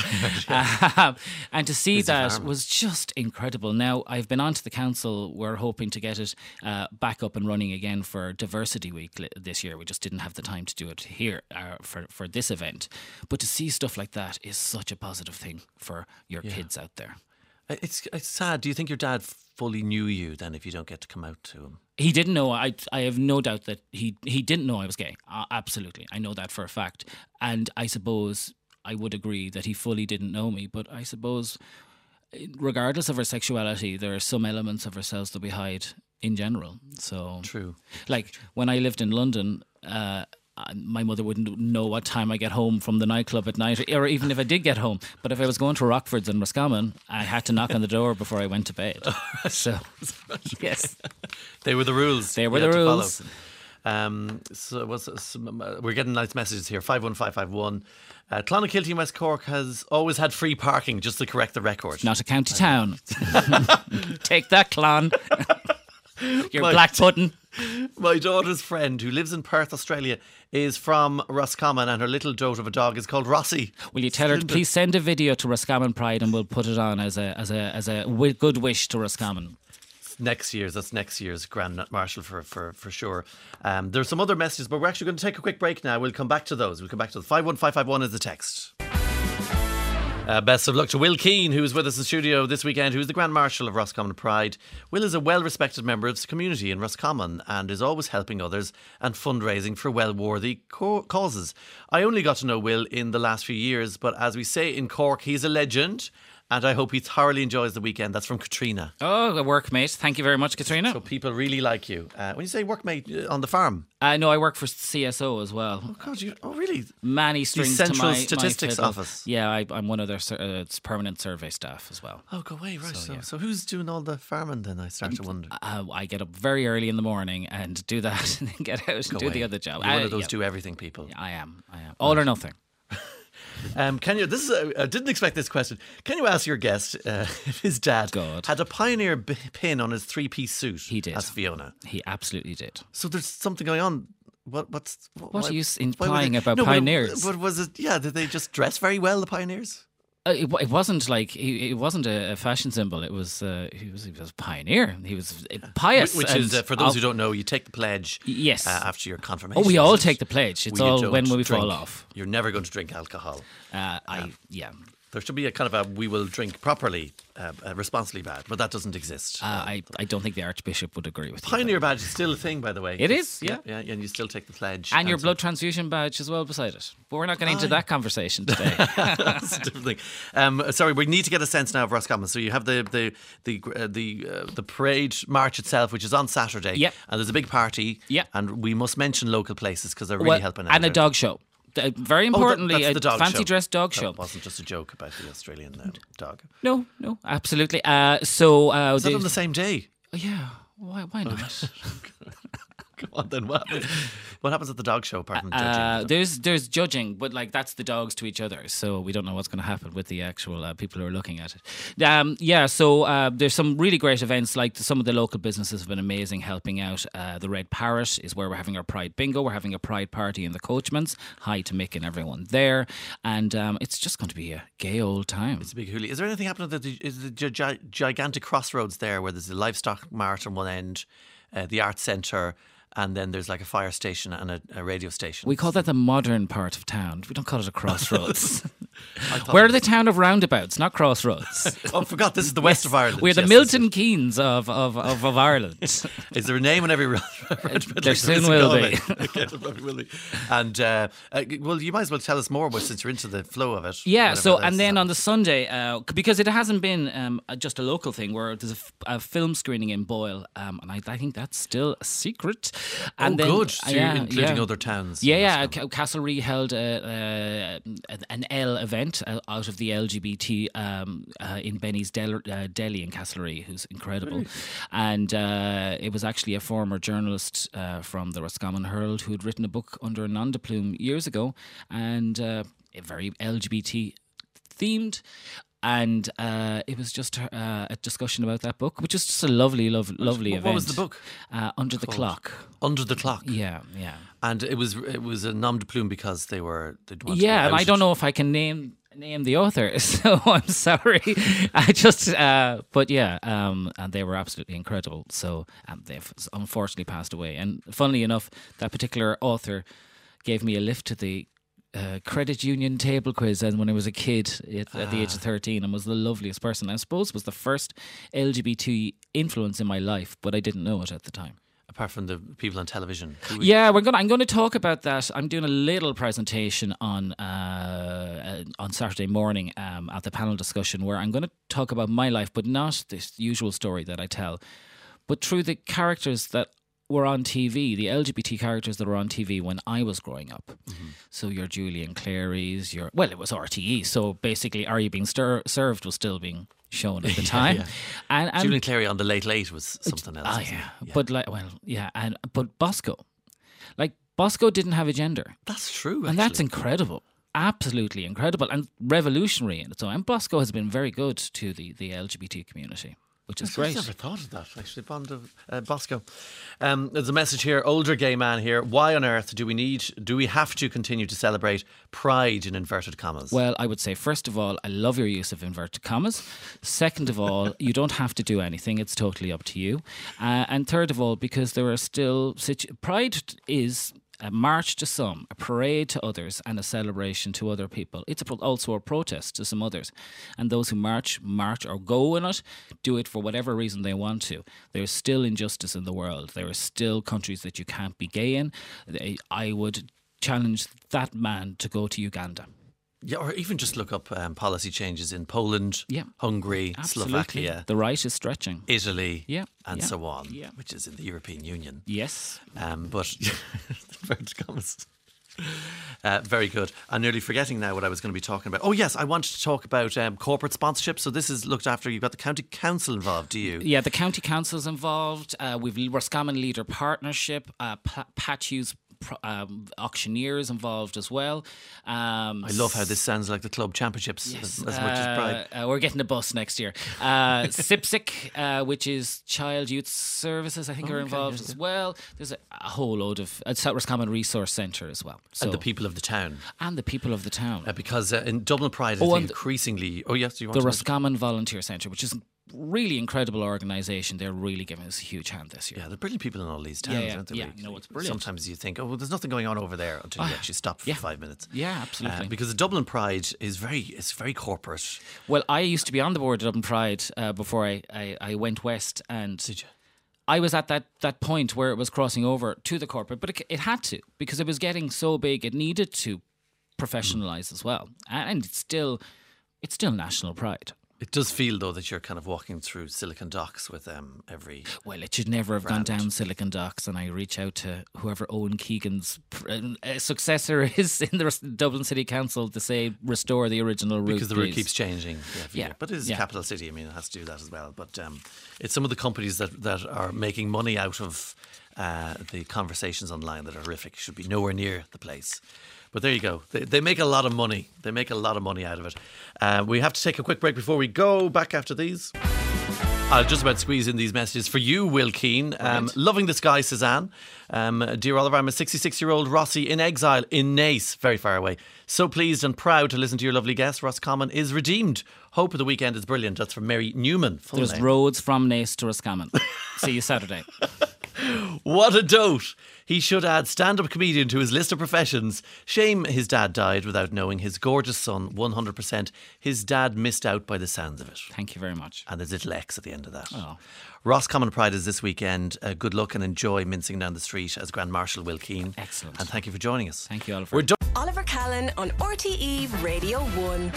um, and to see Busy that farmer. was just incredible. Now, I've been on to the council. We're hoping to get it uh, back up and running again for Diversity Week li- this year. We just didn't have the time to do it here uh, for, for this event. But to see stuff like that is such a positive thing for your kids out there. It's, it's sad. Do you think your dad fully knew you then if you don't get to come out to him? He didn't know. I I have no doubt that he he didn't know I was gay. Uh, absolutely, I know that for a fact. And I suppose I would agree that he fully didn't know me. But I suppose, regardless of our sexuality, there are some elements of ourselves that we hide in general. So True. like when I lived in London. Uh, uh, my mother wouldn't know what time I get home from the nightclub at night, or even if I did get home. But if I was going to Rockford's in Roscommon, I had to knock on the door before I went to bed. So, yes, They were the rules. They were you had the to follow. rules. Um, so what's, some, uh, we're getting nice messages here. five one five five one. Uh, Clonakilty in West Cork has always had free parking, just to correct the record. Not a county town. Take that, Clon. Your My- black pudding. My daughter's friend, who lives in Perth, Australia, is from Roscommon, and her little dote of a dog is called Rossi. Will you tell her to please send a video to Roscommon Pride, and we'll put it on as a as a as a wi- good wish to Roscommon. Next year's, that's next year's Grand Marshal for, for, for sure. Um, there's some other messages, but we're actually going to take a quick break now. We'll come back to those. We'll come back to the five one five five one is the text. Uh, best of luck to Will Keane, who's with us in the studio this weekend, who's the Grand Marshal of Roscommon Pride. Will is a well-respected member of the community in Roscommon and is always helping others and fundraising for well-worthy co- causes. I only got to know Will in the last few years, but as we say in Cork, he's a legend, and I hope he thoroughly enjoys the weekend. That's from Katrina. Oh, a workmate. Thank you very much, Katrina. So people really like you. Uh, when you say workmate uh, on the farm, Uh, no, I work for C S O as well. oh God, you oh really? Many strings Central to my Statistics my title. Office. Yeah, I, I'm one of their sur- uh, it's permanent survey staff as well. Oh, go away, right? So, So, so, yeah. who's doing all the farming then? I start to wonder. Uh, I get up very early in the morning and do that, and then get out and Go do away. the other job. You're one Uh, of those yeah. do everything people. I am. I am. All or nothing. Um, can you? This is. A, I didn't expect this question. Can you ask your guest uh, if his dad God. had a Pioneer b- pin on his three-piece suit? He did. As Fiona. He absolutely did. So there's something going on. What? What's? What, What are you s- why would implying they- about no, but it- pioneers? But was it? Yeah. Did they just dress very well? The Pioneers. Uh, it, wa- it wasn't like he, it wasn't a, a fashion symbol. It was uh, he was he was a pioneer. He was uh, pious. Which is, and uh, for those of- who don't know, you take the pledge. Yes. Uh, after your confirmation. Oh, we all isn't it? take the pledge. It's Well, you all don't when we drink. fall off. You're never going to drink alcohol. Uh, I yeah. There should be a kind of a we will drink properly, uh, uh, responsibly bad, but that doesn't exist. Uh, I I don't think the Archbishop would agree with you. Pioneer badge is still a thing, by the way. It is, yeah. yeah, yeah, and you still take the pledge. And your so- blood transfusion badge as well beside it. But we're not getting into Aye. that conversation today. That's a different thing. Um, sorry, we need to get a sense now of Roscommon. So you have the the the uh, the uh, the parade march itself, which is on Saturday. Yep. And there's a big party. Yep. And we must mention local places because they're really Well, helping out. and a aren't dog show. uh, very importantly, oh, that, a the dog fancy show. dress dog That show. wasn't just a joke about the Australian uh, dog. No, no, absolutely. Uh, so uh, Is that the- on the same day? yeah, why why not? Come on, then what happens? What happens at the dog show apart from judging? Uh, there's there's judging, but like that's the dogs to each other, so we don't know what's going to happen with the actual uh, people who are looking at it. Um, yeah, so uh, there's some really great events. Like some of the local businesses have been amazing helping out. Uh, the Red Parrot is where we're having our Pride Bingo. We're having a Pride party in the Coachmans. Hi to Mick and everyone there, and um, it's just going to be a gay old time. It's a big hoolie. Is there anything happening at the, is the gi- gi- gigantic crossroads there, where there's a livestock mart on one end, uh, the arts centre, and then there's like a fire station and a, a radio station? We call that the modern part of town. We don't call it a crossroads. I thought We're it the town of roundabouts, not crossroads. was- Oh, I forgot. This is the west of Ireland. We're the Yes, Milton Keynes of, of, of, of Ireland. Is there a name on every road? There soon will be. Okay, there probably will be. And uh, uh, well, you might as well tell us more, but since you're into the flow of it. Yeah, whatever so that and is. then on the Sunday, uh, c- because it hasn't been um, a- just a local thing, where there's a, f- a film screening in Boyle, um, and I, I think that's still a secret. And oh, then, good. So you're yeah, including yeah. other towns. Yeah, in yeah. this one. C- Castlereagh held a, uh, an L event uh, out of the L G B T um, uh, in Benny's Del- uh, Deli in Castlereagh, who's incredible. And uh, it was actually a former journalist uh, from the Roscommon Herald who had written a book under a nom de plume years ago, and uh, very L G B T themed. And uh, it was just uh, a discussion about that book, which is just a lovely, lov- lovely what event. was the book Uh, Under the called? Clock. Under the Clock. Yeah, yeah. And it was it was a nom de plume because they were they'd want to Yeah, be and I outed. don't know if I can name name the author, so I'm sorry. I just, uh, but yeah, um, and they were absolutely incredible. So um, they've unfortunately passed away. And funnily enough, that particular author gave me a lift to the uh, credit union table quiz, and when I was a kid at, at the age of thirteen, and was the loveliest person. I suppose was the first L G B T influence in my life, but I didn't know it at the time. Apart from the people on television. Who would- Yeah, we're going. I'm going to talk about that. I'm doing a little presentation on uh, uh, on Saturday morning um, at the panel discussion, where I'm going to talk about my life, but not this usual story that I tell, but through the characters that were on T V, the L G B T characters that were on T V when I was growing up. Mm-hmm. So your Julian Clary's, your well, it was R T E. So basically, Are You Being Stir- Served was still being shown at the time. yeah. And, and Julian Clary on the Late Late was something else. Ah, wasn't yeah. it? But like, well, yeah, and but Bosco, like Bosco didn't have a gender, That's true, actually. and that's incredible, absolutely incredible, and revolutionary in its own. And Bosco has been very good to the the L G B T community, which is I've great. never thought of that, actually. Bond of uh, Bosco. Um, there's a message here. Older gay man here. Why on earth do we need, do we have to continue to celebrate pride in inverted commas? Well, I would say, first of all, I love your use of inverted commas. Second of all, you don't have to do anything. It's totally up to you. Uh, and third of all, because there are still... Situ- pride is a march to some, a parade to others, and a celebration to other people. It's a pro- also a protest to some others. And those who march, march or go in it, do it for whatever reason they want to. There's still injustice in the world. There are still countries that you can't be gay in. I would challenge that man to go to Uganda. Yeah, or even just look up um, policy changes in Poland, Yeah. Hungary, Absolutely. Slovakia, The right is stretching. Italy, Yeah, and yeah, so on, yeah. which is in the European Union. Yes. Um, but inverted commas. Uh, very good. I'm nearly forgetting now what I was going to be talking about. Oh yes, I wanted to talk about um, corporate sponsorship. So this is looked after. You've got the county council involved, do you? Yeah, the county council's involved. Uh, we've Roscommon Leader Partnership, uh, Pa- Pat Hughes pro- um, auctioneers involved as well. Um, I love how this sounds like the club championships Yes, as, as much as pride. Uh, uh, we're getting a bus next year. Uh, SIPSIC, uh, which is Child Youth Services, I think, are involved as well. There's a, a whole load of uh, South Roscommon Resource Centre as well. So, And the people of the town. and the people of the town. Uh, because uh, in Dublin Pride, I Oh, think and increasingly... Oh, yes, do you want the to... Roscommon Volunteer Centre, which is a really incredible organisation. They're really giving us a huge hand this year. Yeah, they're brilliant people in all these towns, Yeah, yeah, aren't they? yeah. really? No, it's brilliant. Sometimes you think, oh, well, there's nothing going on over there until you Ah, actually stop for yeah. five minutes. Yeah, absolutely. Uh, because the Dublin Pride is very, it's very corporate. Well, I used to be on the board of Dublin Pride uh, before I, I, I went west, and Did you? I was at that, that point where it was crossing over to the corporate, but it, it had to, because it was getting so big, it needed to professionalise as well. And it's still, it's still national pride. It does feel, though, that you're kind of walking through Silicon Docks with um, every... Well, it should never have round. gone down Silicon Docks, and I reach out to whoever Owen Keegan's uh, successor is in the Dublin City Council to say restore the original route. Because the route please. keeps changing. Yeah, Yeah. But it is Yeah. a capital city. I mean, it has to do that as well. But um, it's some of the companies that, that are making money out of uh, the conversations online that are horrific. Should be nowhere near the place. But there you go. They, they make a lot of money. They make a lot of money out of it. Uh, we have to take a quick break before we go. Back after these. I'll just about squeeze in these messages for you, Will Keane. Um, loving this guy, Suzanne. Um, Dear Oliver, I'm a sixty-six-year-old Rossi in exile in Naas, very far away. So pleased and proud to listen to your lovely guest. Roscommon is redeemed. Hope the weekend is brilliant. That's from Mary Newman. Full There's name. roads from Naas to Roscommon. See you Saturday. What a dote. He should add stand-up comedian to his list of professions. Shame his dad died without knowing his gorgeous son one hundred percent. His dad missed out by the sounds of it. Thank you very much. And there's little X at the end of that. Oh. Roscommon Pride is this weekend. Uh, good luck and enjoy mincing down the street as Grand Marshal Will Keane. Excellent. And thank you for joining us. Thank you, Oliver. We're done. Oliver Callan on R T E Radio one.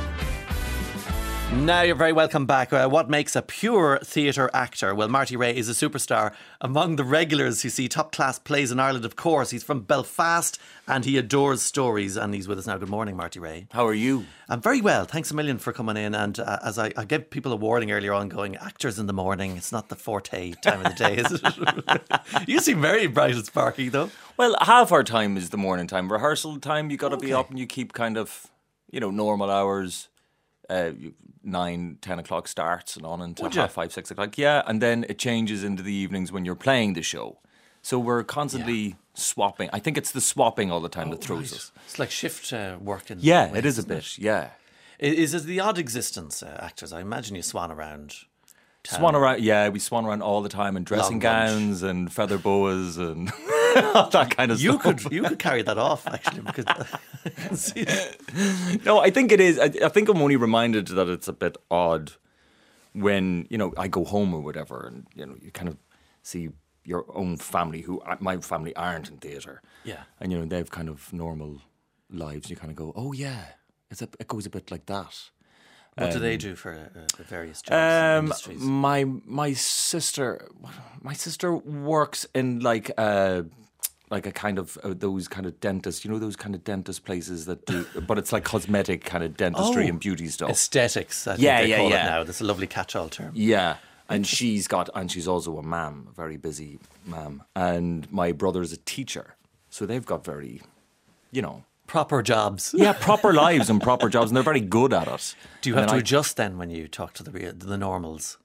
Now you're very welcome back. Uh, what makes a pure theatre actor? Well, Marty Ray is a superstar. Among the regulars who see top-class plays in Ireland, of course. He's from Belfast and he adores stories. And he's with us now. Good morning, Marty Ray. How are you? I'm very well. Thanks a million for coming in. And uh, as I, I gave people a warning earlier on going, actors in the morning, it's not the forte time of the day, is it? You seem very bright and sparky, though. Well, half our time is the morning time. Rehearsal time, you got to Okay. be up and you keep kind of, you know, normal hours. Uh, you- nine, ten o'clock starts and on until Would ya? half five, six o'clock. Yeah, and then it changes into the evenings when you're playing the show. So we're constantly swapping. I think it's the swapping all the time that throws Right. us. It's like shift uh, work. In Yeah, ways, it is a isn't bit. Yeah. I- Is it the odd existence, uh, actors? I imagine you swan around. town. Swan around, yeah, we swan around all the time in dressing Long lunch. gowns and feather boas and all that kind of You stuff. could you could carry that off actually because I can see it. No, I think it is. I, I think I'm only reminded that it's a bit odd when, you know, I go home or whatever and, you know, you kind of see your own family who, my family aren't in theatre. Yeah. And, you know, they have kind of normal lives. You kind of go, oh, yeah, it's a, it goes a bit like that. What do they do for uh, the various jobs and Um, industries? my my sister, my sister works in like uh, like a kind of uh, those kind of dentists, you know, those kind of dentist places that do, but it's like cosmetic kind of dentistry Oh, and beauty stuff. Aesthetics, I think Yeah, they yeah, call yeah. it now. That's a lovely catch-all term. Yeah, and she's got, and she's also a mam, a very busy mam, and my brother's a teacher, so they've got very, you know. Proper jobs. Yeah, proper lives and proper jobs, and they're very good at it. Do you And have to then I- adjust then when you talk to the rea- the normals?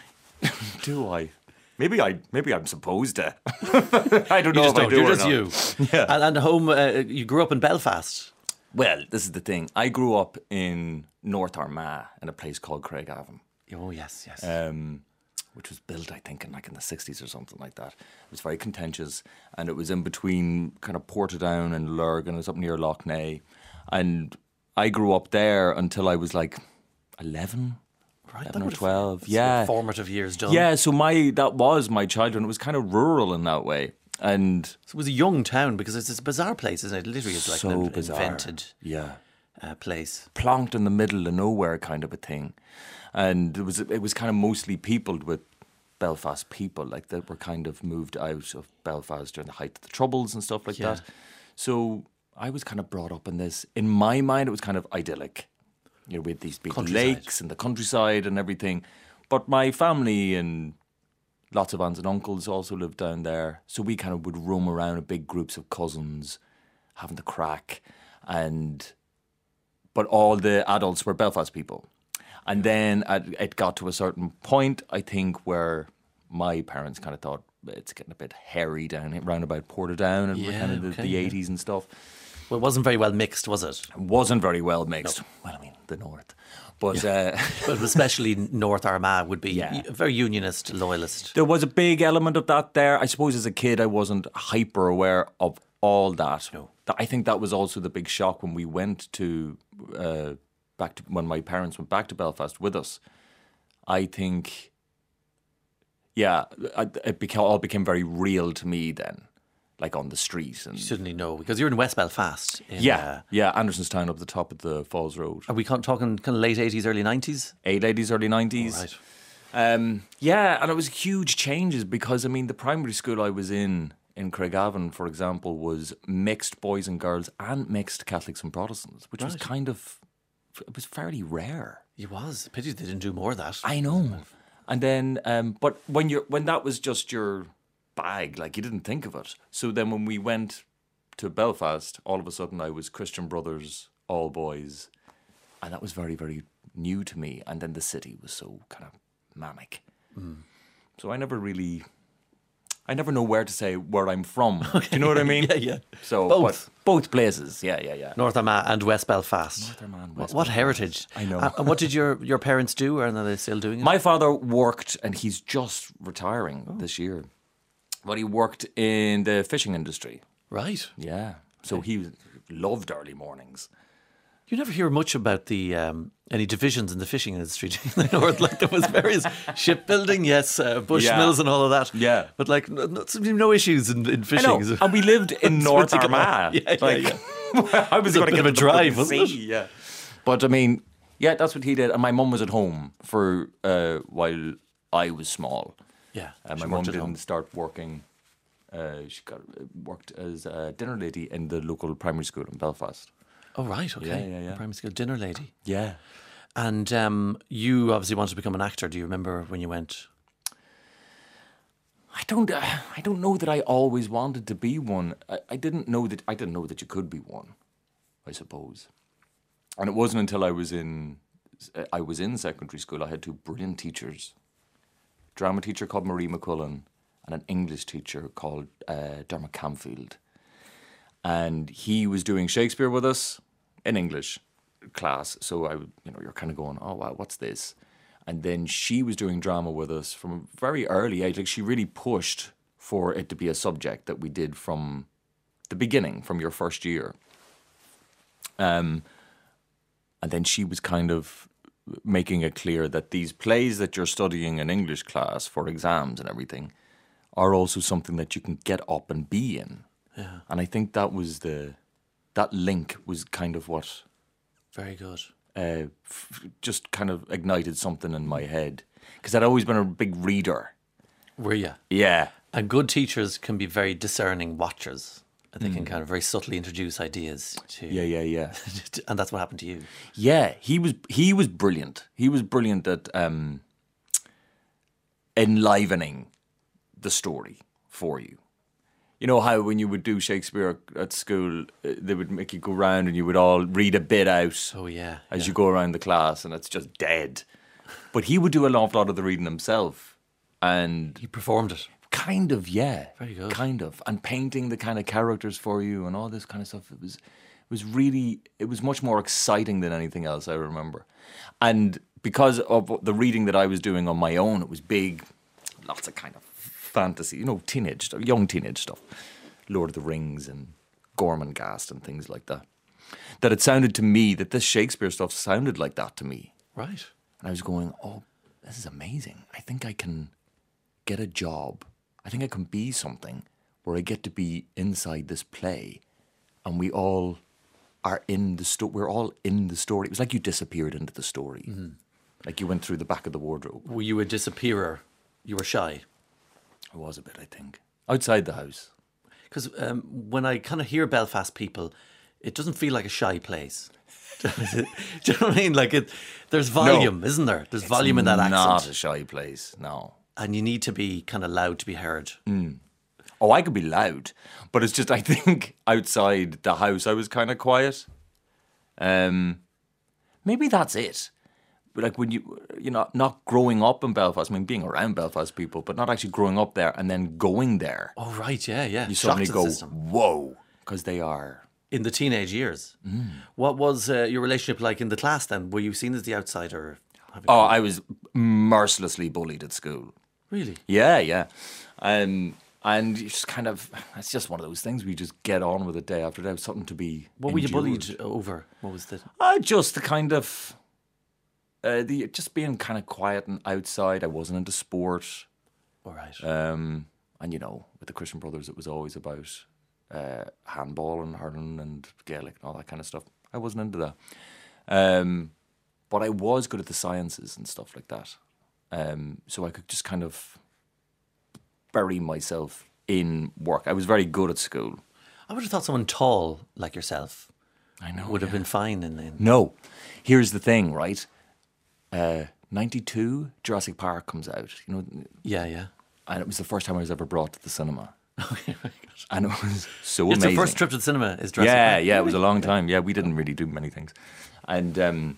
Do I? Maybe I. Maybe I'm supposed to. I don't know You if just I don't. do You're or just not. you. Yeah. And, and home, uh, you grew up in Belfast. Well, this is the thing. I grew up in North Armagh in a place called Craigavon, Oh yes, yes. um, which was built, I think, in like in the sixties or something like that. It was very contentious, and it was in between kind of Portadown and Lurgan. It was up near Lough Neagh, and I grew up there until I was like eleven. right, eleven or would've- twelve, that's yeah. your formative years done. Yeah, so my that was my childhood. It was kind of rural in that way, and So it was a young town because it's this bizarre place, isn't it? Literally, it's like so an bizarre. invented Yeah, uh, place. plonked in the middle of nowhere, kind of a thing. And it was it was kind of mostly peopled with Belfast people, like that were kind of moved out of Belfast during the height of the Troubles and stuff like Yeah. that. So I was kind of brought up in this. In my mind, it was kind of idyllic. You know, with these big Countryside. lakes and the countryside and everything. But my family and lots of aunts and uncles also lived down there. So we kind of would roam around in big groups of cousins, having the crack. And but all the adults were Belfast people. And then at, it got to a certain point, I think, where my parents kind of thought it's getting a bit hairy down round about Portadown and Yeah, kind of the, okay, the yeah. eighties and stuff. Well, it wasn't very well mixed, was it? It wasn't very well mixed. Well, I mean, the north. But uh, But especially North Armagh would be Yeah. very unionist, loyalist. there was a big element of that there. I suppose as a kid, I wasn't hyper aware of all that. No. Th- I think that was also the big shock when we went to, uh, back to, when my parents went back to Belfast with us. I think, yeah, I- it became, all became very real to me then. like on the street. And You certainly know, because you're in West Belfast. In, yeah, uh, yeah, Andersonstown up the top of the Falls Road. are we con- talking kind of late eighties, early nineties? Eight eighties, early nineties. Right. Um, yeah, and it was huge changes because, I mean, the primary school I was in, in Craigavon, for example, was mixed boys and girls and mixed Catholics and Protestants, which was Right. kind of, it was fairly rare. It was. Pity they didn't do more of that. I know. And then, um, but when you're when that was just your bag, like you didn't think of it. So then when we went to Belfast, all of a sudden I was Christian Brothers, all boys, and that was very, very new to me. And then the city was so kind of manic. Mm. So I never really, I never know where to say where I'm from. Okay. Do you know what I mean? Yeah, yeah. So Both. But, both places. Yeah, yeah, yeah. North Armagh and West Belfast. North Armagh and What, West what Belfast. heritage. I know. Uh, and what did your, your parents do? Or are they still doing it? My father worked, and he's just retiring Oh. this year. But he worked in the fishing industry. Right. Yeah. So he loved early mornings. You never hear much about the um, any divisions in the fishing industry in the north. Like there was various shipbuilding, yes, uh, bush Yeah. mills and all of that. Yeah. But like no, no, no issues in, in I fishing. know. And we lived in North Once you get Armagh. on- yeah, yeah, like, yeah. I was a going to bit get of a to the drive, fucking wasn't sea, Yeah. But I mean, yeah, that's what he did. And my mum was at home for uh, while I was small. Yeah. Uh, she my mum worked at didn't home. start working. Uh, she got worked as a dinner lady in the local primary school in Belfast. Oh right, okay. Yeah, yeah, yeah. Primary school dinner lady. Yeah. And um, you obviously wanted to become an actor. Do you remember when you went? I don't. Uh, I don't know that I always wanted to be one. I, I didn't know that. I didn't know that you could be one. I suppose. And it wasn't until I was in. I was in secondary school. I had two brilliant teachers. Drama teacher called Marie McCullen, and an English teacher called uh, Dermot Camfield. And he was doing Shakespeare with us in English class. So I, would, you know, you're kind of going, oh wow, what's this? And then she was doing drama with us from a very early age. Like she really pushed for it to be a subject that we did from the beginning, from your first year. Um, and then she was kind of making it clear that these plays that you're studying in English class for exams and everything are also something that you can get up and be in. Yeah. And I think that was the, that link was kind of what Very good. uh, f- just kind of ignited something in my head. Because I'd always been a big reader. Were you? Yeah. And good teachers can be very discerning watchers. They Mm. can kind of very subtly introduce ideas to. Yeah, yeah, yeah. And that's what happened to you. Yeah, he was he was brilliant. He was brilliant at um, enlivening the story for you. You know how when you would do Shakespeare at school, uh, they would make you go round and you would all read a bit out Oh yeah. as yeah. you go around the class, and it's just dead. But he would do an awful lot of the reading himself, and He performed it. kind of, yeah, Very good. kind of, and painting the kind of characters for you and all this kind of stuff. It was, it was really, it was much more exciting than anything else I remember. And because of the reading that I was doing on my own, it was big, lots of kind of fantasy, you know, teenage stuff, young teenage stuff, Lord of the Rings and Gormenghast and things like that. That it sounded to me that this Shakespeare stuff sounded like that to me. Right. And I was going, oh, this is amazing. I think I can get a job. I think I can be something where I get to be inside this play and we all are in the story. We're all in the story. It was like you disappeared into the story. Mm-hmm. Like you went through the back of the wardrobe. Were you a disappearer? You were shy? I was a bit, I think. Outside the house. Because um, when I kind of hear Belfast people, it doesn't feel like a shy place. Do you know what I mean? Like it, there's volume, No. isn't there? There's It's volume in that accent. not a shy place, no. And you need to be kind of loud to be heard. Mm. Oh, I could be loud, but it's just I think outside the house I was kind of quiet. Um, maybe that's it. But like when you, you know, not growing up in Belfast. I mean, being around Belfast people, but not actually growing up there and then going there. Oh right, yeah, yeah. You Shock suddenly to the go, system. whoa, because they are. In the teenage years. Mm. What was uh, your relationship like in the class then? Were you seen as the outsider? Oh, I was mercilessly bullied at school. Really? Yeah, yeah. Um, and you just kind of, it's just one of those things where you just get on with it day after day. Something to be What were you endured. bullied over? What was the... Uh, just the kind of, uh, the just being kind of quiet and outside. I wasn't into sport. All right. Um, and, you know, with the Christian Brothers, it was always about uh, handball and hurling and Gaelic and all that kind of stuff. I wasn't into that. Um, but I was good at the sciences and stuff like that. Um, so I could just kind of bury myself in work. I was very good at school. I would have thought someone tall like yourself I know, would have yeah. been fine in, in No. Here's the thing, right? Uh, ninety-two, Jurassic Park comes out. You know, Yeah, yeah. and it was the first time I was ever brought to the cinema. And it was so It's amazing. your first trip to the cinema is Jurassic Yeah, Park. yeah, it was a long time. Yeah, we didn't really do many things. And um,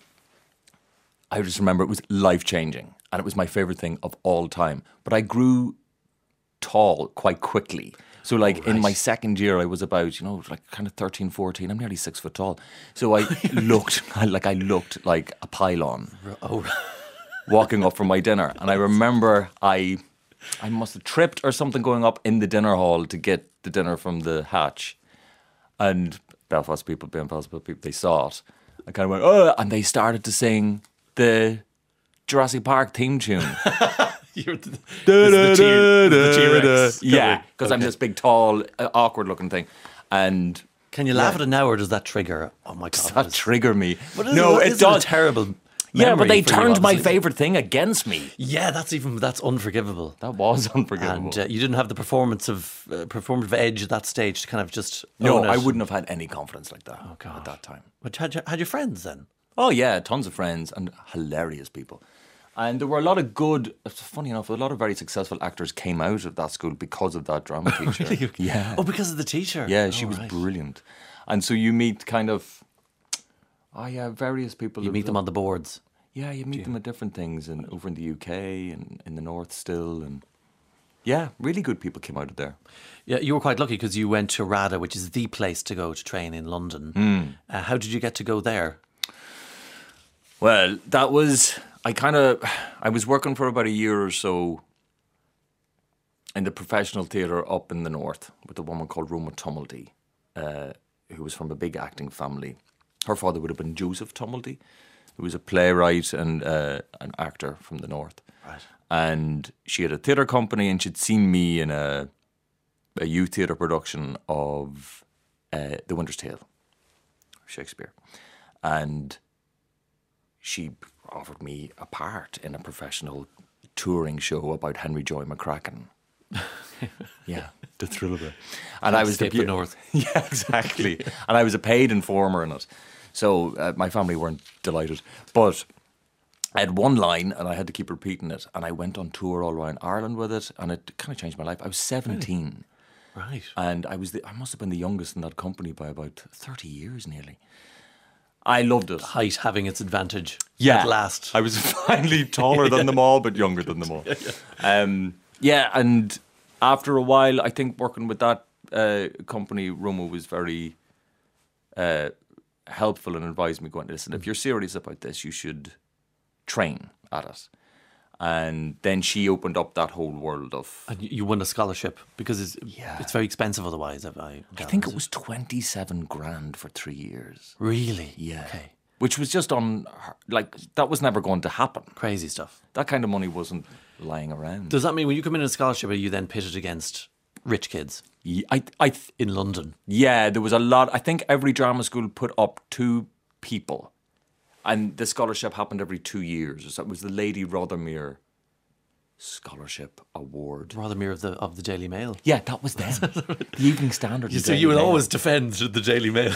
I just remember it was life-changing. And it was my favourite thing of all time. But I grew tall quite quickly. So, like, Oh, in my right. second year, I was about, you know, like kind of thirteen, fourteen. I'm nearly six foot tall. So I looked, I, like, I looked like a pylon Oh, walking up from my dinner. And I remember I, I must have tripped or something going up in the dinner hall to get the dinner from the hatch. And Belfast people, Belfast people, they saw it. I kind of went, oh, and they started to sing the Jurassic Park theme tune. You're the, the, T- the T-Rex. Yeah, because I'm Okay. this big, tall, uh, awkward-looking thing. And Can you laugh at it now, or does that trigger? Oh my god! does it that was- trigger me? But isn't No, it, it isn't does. a terrible. Yeah, but memory they for you, turned my obviously. favourite thing against me. Yeah, that's even that's unforgivable. That was unforgivable. And uh, you didn't have the performance of uh, performative edge at that stage to kind of just no, own it. I wouldn't have had any confidence like that Oh, God. at that time. But had you, had your friends then? Oh yeah, tons of friends and hilarious people. And there were a lot of good, it's funny enough, a lot of very successful actors came out of that school because of that drama teacher. Really? Yeah. Oh, because of the teacher. Yeah, she Oh, was right. brilliant. And so you meet kind of, oh yeah, various people. You who've- meet them on the boards. Yeah, you meet them at different things, and over in the U K and in the North still. And yeah, really good people came out of there. Yeah, you were quite lucky because you went to RADA, which is the place to go to train in London. Hmm. Uh, how did you get to go there? Well, that was, I kind of, I was working for about a year or so in the professional theatre up in the north with a woman called Roma Tumulty, uh, who was from a big acting family. Her father would have been Joseph Tumulty, who was a playwright and uh, an actor from the north. Right. And she had a theatre company, and she'd seen me in a, a youth theatre production of uh, The Winter's Tale, Shakespeare. And she offered me a part in a professional touring show about Henry Joy McCracken. Yeah, the thrill of it. And I was Escape the, the North. Yeah, exactly. And I was a paid informer in it. So uh, my family weren't delighted. But I had one line and I had to keep repeating it. And I went on tour all around Ireland with it. And it kind of changed my life. I was seventeen. Right. And I was the, I must have been the youngest in that company by about thirty years nearly. I loved it. Height having its advantage. Yeah. At last. I was finally taller than them all, but younger than them all. Yeah, yeah. Um, yeah, and after a while, I think working with that uh, company, Roma was very uh, helpful and advised me going, listen, if you're serious about this, you should train at it. And then she opened up that whole world of... And you- you won a scholarship because it's Yeah. it's very expensive otherwise. I, I, I think it was twenty-seven grand for three years. Really? Yeah. Okay. Which was just on, like, that was never going to happen. Crazy stuff. That kind of money wasn't lying around. Does that mean when you come in a scholarship, are you then pitted against rich kids Yeah, I, I, th- in London? yeah, there was a lot. I think every drama school put up two people, and the scholarship happened every two years. So it was the Lady Rothermere Scholarship Award. Rothermere of the of the Daily Mail. Yeah, that was them. The Evening Standard. and So you Daily will Mail. always defend the Daily Mail.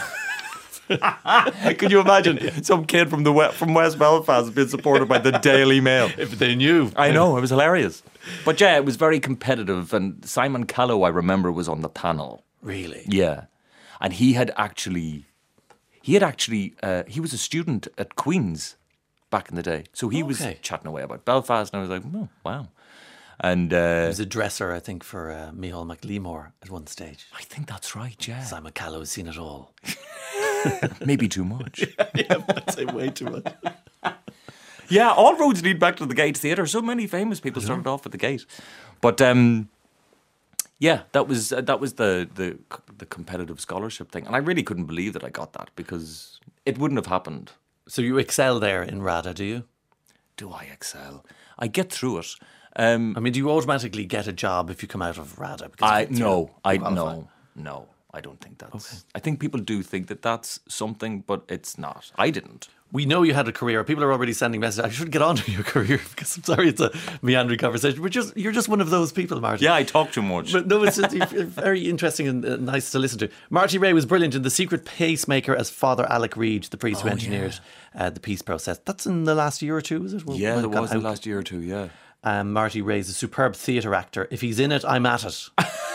Could you imagine some kid from the we- from West Belfast being supported by the Daily Mail? If they knew. I know, it was hilarious. But yeah, it was very competitive, and Simon Callow, I remember, was on the panel. Really? Yeah, and he had actually, he had actually, uh, he was a student at Queen's back in the day, so he was Okay. chatting away about Belfast, and I was like, oh, wow. And He uh, was a dresser, I think, for uh, Micheál McLemore at one stage. I think that's right. Yeah, Simon Callow has seen it all. maybe too much. Yeah, I'd say way too much. Yeah, all roads lead back to the Gate Theatre. So many famous people started off at the Gate, but um, yeah, that was uh, that was the, the the competitive scholarship thing, and I really couldn't believe that I got that because it wouldn't have happened. So you excel there in RADA, do you? Do I excel? I get through it. Um, I mean, do you automatically get a job if you come out of RADA? Because I it's- no, I qualify. no, no. I don't think that's... Okay. I think people do think that that's something, but it's not. I didn't. We know you had a career. People are already sending messages. I should get on to your career because I'm sorry it's a meandering conversation. But just you're just one of those people, Marty. Yeah, I talk too much. But no, it's, it's very interesting and uh, nice to listen to. Marty Ray was brilliant in The Secret Pacemaker as Father Alec Reid, the priest oh, who engineered yeah. uh, the peace process. That's in the last year or two, is it? Well, yeah, it was the last year or two, yeah. Um, Marty Ray is a superb theatre actor. If he's in it, I'm at it.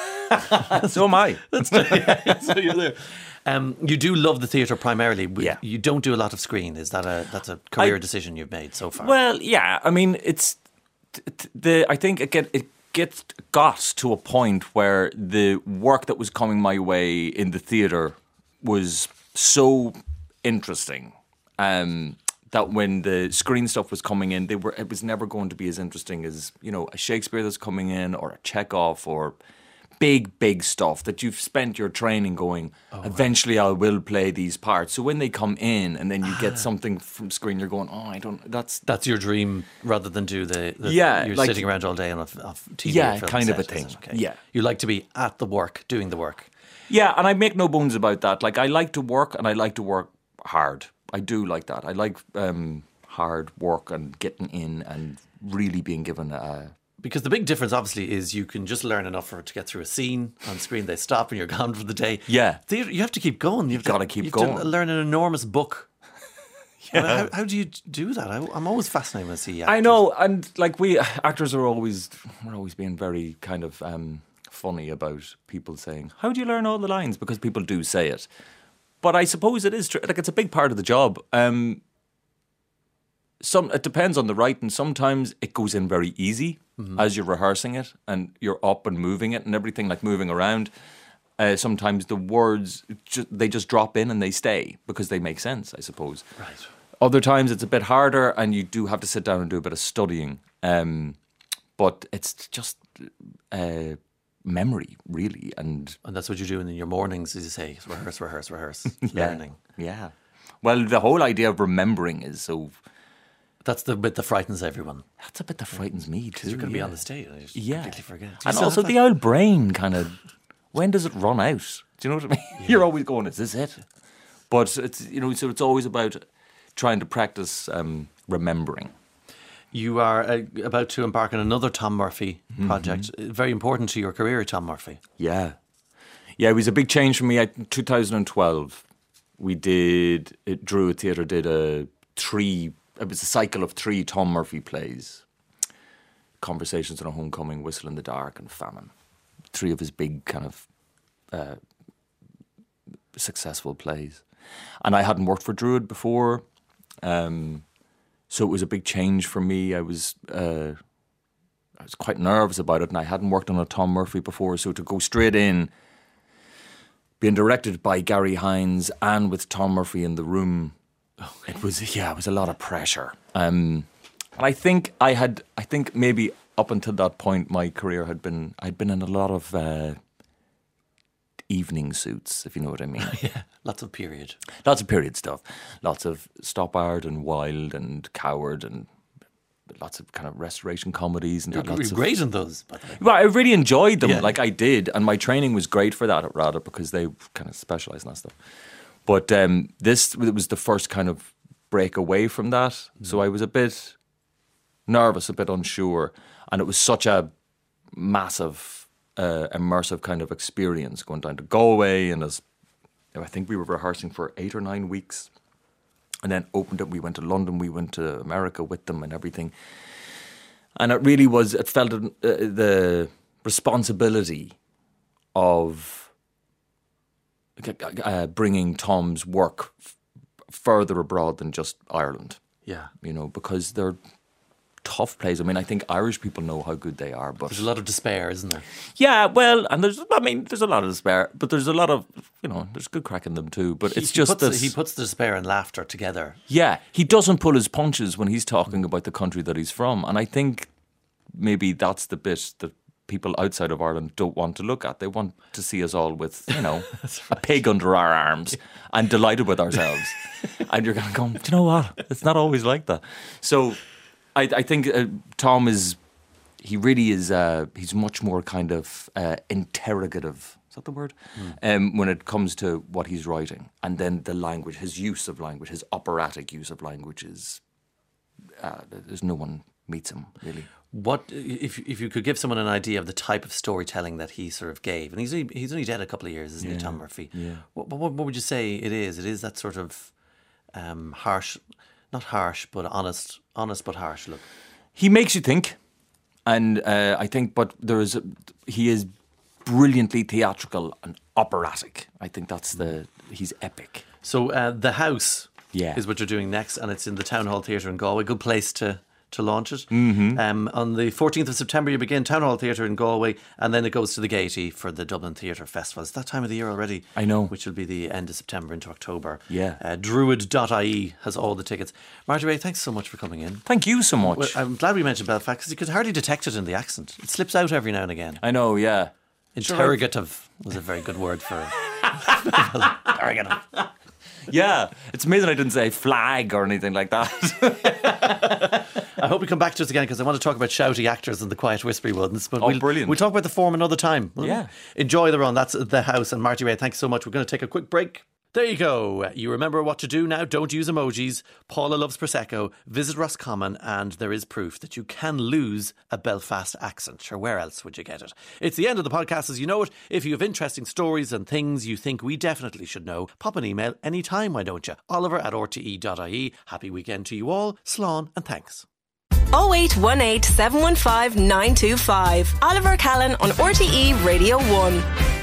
So am I. That's true. Yeah, so you're there. Um, you do love the theatre primarily. Yeah. You don't do a lot of screen. Is that a that's a career I, decision you've made so far? Well, yeah. I mean, it's the. I think it get it gets got to a point where the work that was coming my way in the theatre was so interesting. Um, that when the screen stuff was coming in, they were it was never going to be as interesting as, you know, a Shakespeare that's coming in or a Chekhov or big, big stuff that you've spent your training going, oh, eventually right. I will play these parts. So when they come in and then you get something from screen, you're going, oh, I don't, that's... That's your dream rather than do the, the yeah, you're like, sitting around all day on a, a T V yeah, film kind set, of a thing. Okay. Yeah. You like to be at the work, doing the work. Yeah, and I make no bones about that. Like, I like to work and I like to work hard. I do like that. I like um, hard work and getting in and really being given a... Because the big difference, obviously, is you can just learn enough for to get through a scene on screen. They stop and you're gone for the day. Yeah. Theatre, you have to keep going. You've got to keep you going. have to learn an enormous book. Yeah. I mean, how, how do you do that? I, I'm always fascinated when I see actors. I know, and like we actors are always we're always being very kind of um, funny about people saying, "How do you learn all the lines?" Because people do say it, but I suppose it is true. Like, it's a big part of the job. Um, some it depends on the writing. Sometimes it goes in very easy mm-hmm. as you're rehearsing it, and you're up and moving it and everything, like moving around. Uh, sometimes the words ju- they just drop in and they stay because they make sense, I suppose. Right. Other times it's a bit harder and you do have to sit down and do a bit of studying. Um, but it's just uh, memory, really. And and that's what you're doing in your mornings, as you say, rehearse, rehearse, rehearse, yeah, learning. Yeah. Well, the whole idea of remembering is so... That's the bit that frightens everyone. That's a bit that frightens me too. You're going to yeah. be on the stage and you just yeah. completely forget. And also the old brain kind of... When does it run out? Do you know what I mean? Yeah. You're always going, is this it? But it's, you know, so it's always about trying to practice um, remembering. You are uh, about to embark on another Tom Murphy project. Mm-hmm. Very important to your career, Tom Murphy. Yeah. Yeah, it was a big change for me. In two thousand twelve, we did, it, Druid Theatre did a three, it was a cycle of three Tom Murphy plays. Conversations on a Homecoming, Whistle in the Dark and Famine. Three of his big kind of uh, successful plays. And I hadn't worked for Druid before, um, so it was a big change for me. I was uh, I was quite nervous about it, and I hadn't worked on a Tom Murphy before, so to go straight in, being directed by Gary Hines and with Tom Murphy in the room, okay. it was yeah, it was a lot of pressure. Um, and I think I had, I think maybe. Up until that point, my career had been, I'd been in a lot of uh, evening suits, if you know what I mean. Yeah, lots of period. Lots of period stuff. Lots of Stoppard and Wild and Coward and lots of kind of restoration comedies. And You're, lots you're of, great in those, by the way. Well, I really enjoyed them, yeah. like I did. And my training was great for that, rather, because they kind of specialise in that stuff. But um, this it was the first kind of break away from that. Mm. So I was a bit nervous, a bit unsure. And it was such a massive, uh, immersive kind of experience going down to Galway. And as I think we were rehearsing for eight or nine weeks. And then opened up, we went to London, we went to America with them and everything. And it really was, it felt uh, the responsibility of uh, bringing Tom's work f- further abroad than just Ireland. Yeah. You know, because they're tough plays. I mean, I think Irish people know how good they are, but there's a lot of despair, isn't there? Yeah, well, and there's, I mean, there's a lot of despair, but there's a lot of, you know, there's good crack in them too. But he, it's he just puts this. The, he puts the despair and laughter together. Yeah, he doesn't pull his punches when he's talking about the country that he's from, and I think maybe that's the bit that people outside of Ireland don't want to look at. They want to see us all with, you know, right. a pig under our arms and delighted with ourselves. And you're going to go, do you know what? It's not always like that. So I, I think uh, Tom is, he really is, uh, he's much more kind of uh, interrogative Is that the word? Mm. Um, when it comes to what he's writing. And then the language, his use of language, his operatic use of language is... Uh, there's no one meets him, really. What if if you could give someone an idea of the type of storytelling that he sort of gave? And he's only, he's only dead a couple of years, isn't yeah. he, Tom Murphy? Yeah. What, what what would you say it is? It is that sort of um, harsh, not harsh, but honest, honest but harsh look. He makes you think, and uh, I think, but there is a, he is brilliantly theatrical and operatic. I think that's the he's epic. So uh, The House, yeah. is what you're doing next, and it's in the Town Hall Theatre in Galway. Good place to. to launch it. Mm-hmm. Um, on the fourteenth of September you begin Town Hall Theatre in Galway, and then it goes to the Gaiety for the Dublin Theatre Festival. It's that time of the year already. I know. Which will be the end of September into October. Yeah. Uh, druid dot I E has all the tickets. Marty Ray, thanks so much for coming in. Thank you so much. Well, I'm glad we mentioned Belfast because you could hardly detect it in the accent. It slips out every now and again. I know, yeah. Interrogative was a very good word for interrogative. Yeah, it's amazing I didn't say flag or anything like that. I hope you come back to us again because I want to talk about shouty actors and the quiet whispery ones. But oh, we'll, brilliant. We'll talk about the form another time. Yeah. Enjoy the run. That's The House. And Marty Ray, thanks so much. We're going to take a quick break. There you go. You remember what to do now. Don't use emojis. Paula loves Prosecco. Visit Roscommon, and there is proof that you can lose a Belfast accent. Sure, where else would you get it? It's the end of the podcast as you know it. If you have interesting stories and things you think we definitely should know, pop an email anytime, why don't you? Oliver at r t e dot I E. Happy weekend to you all. Slán and thanks. oh eight one eight, seven one five, nine two five. Oliver Callan on R T E Radio one.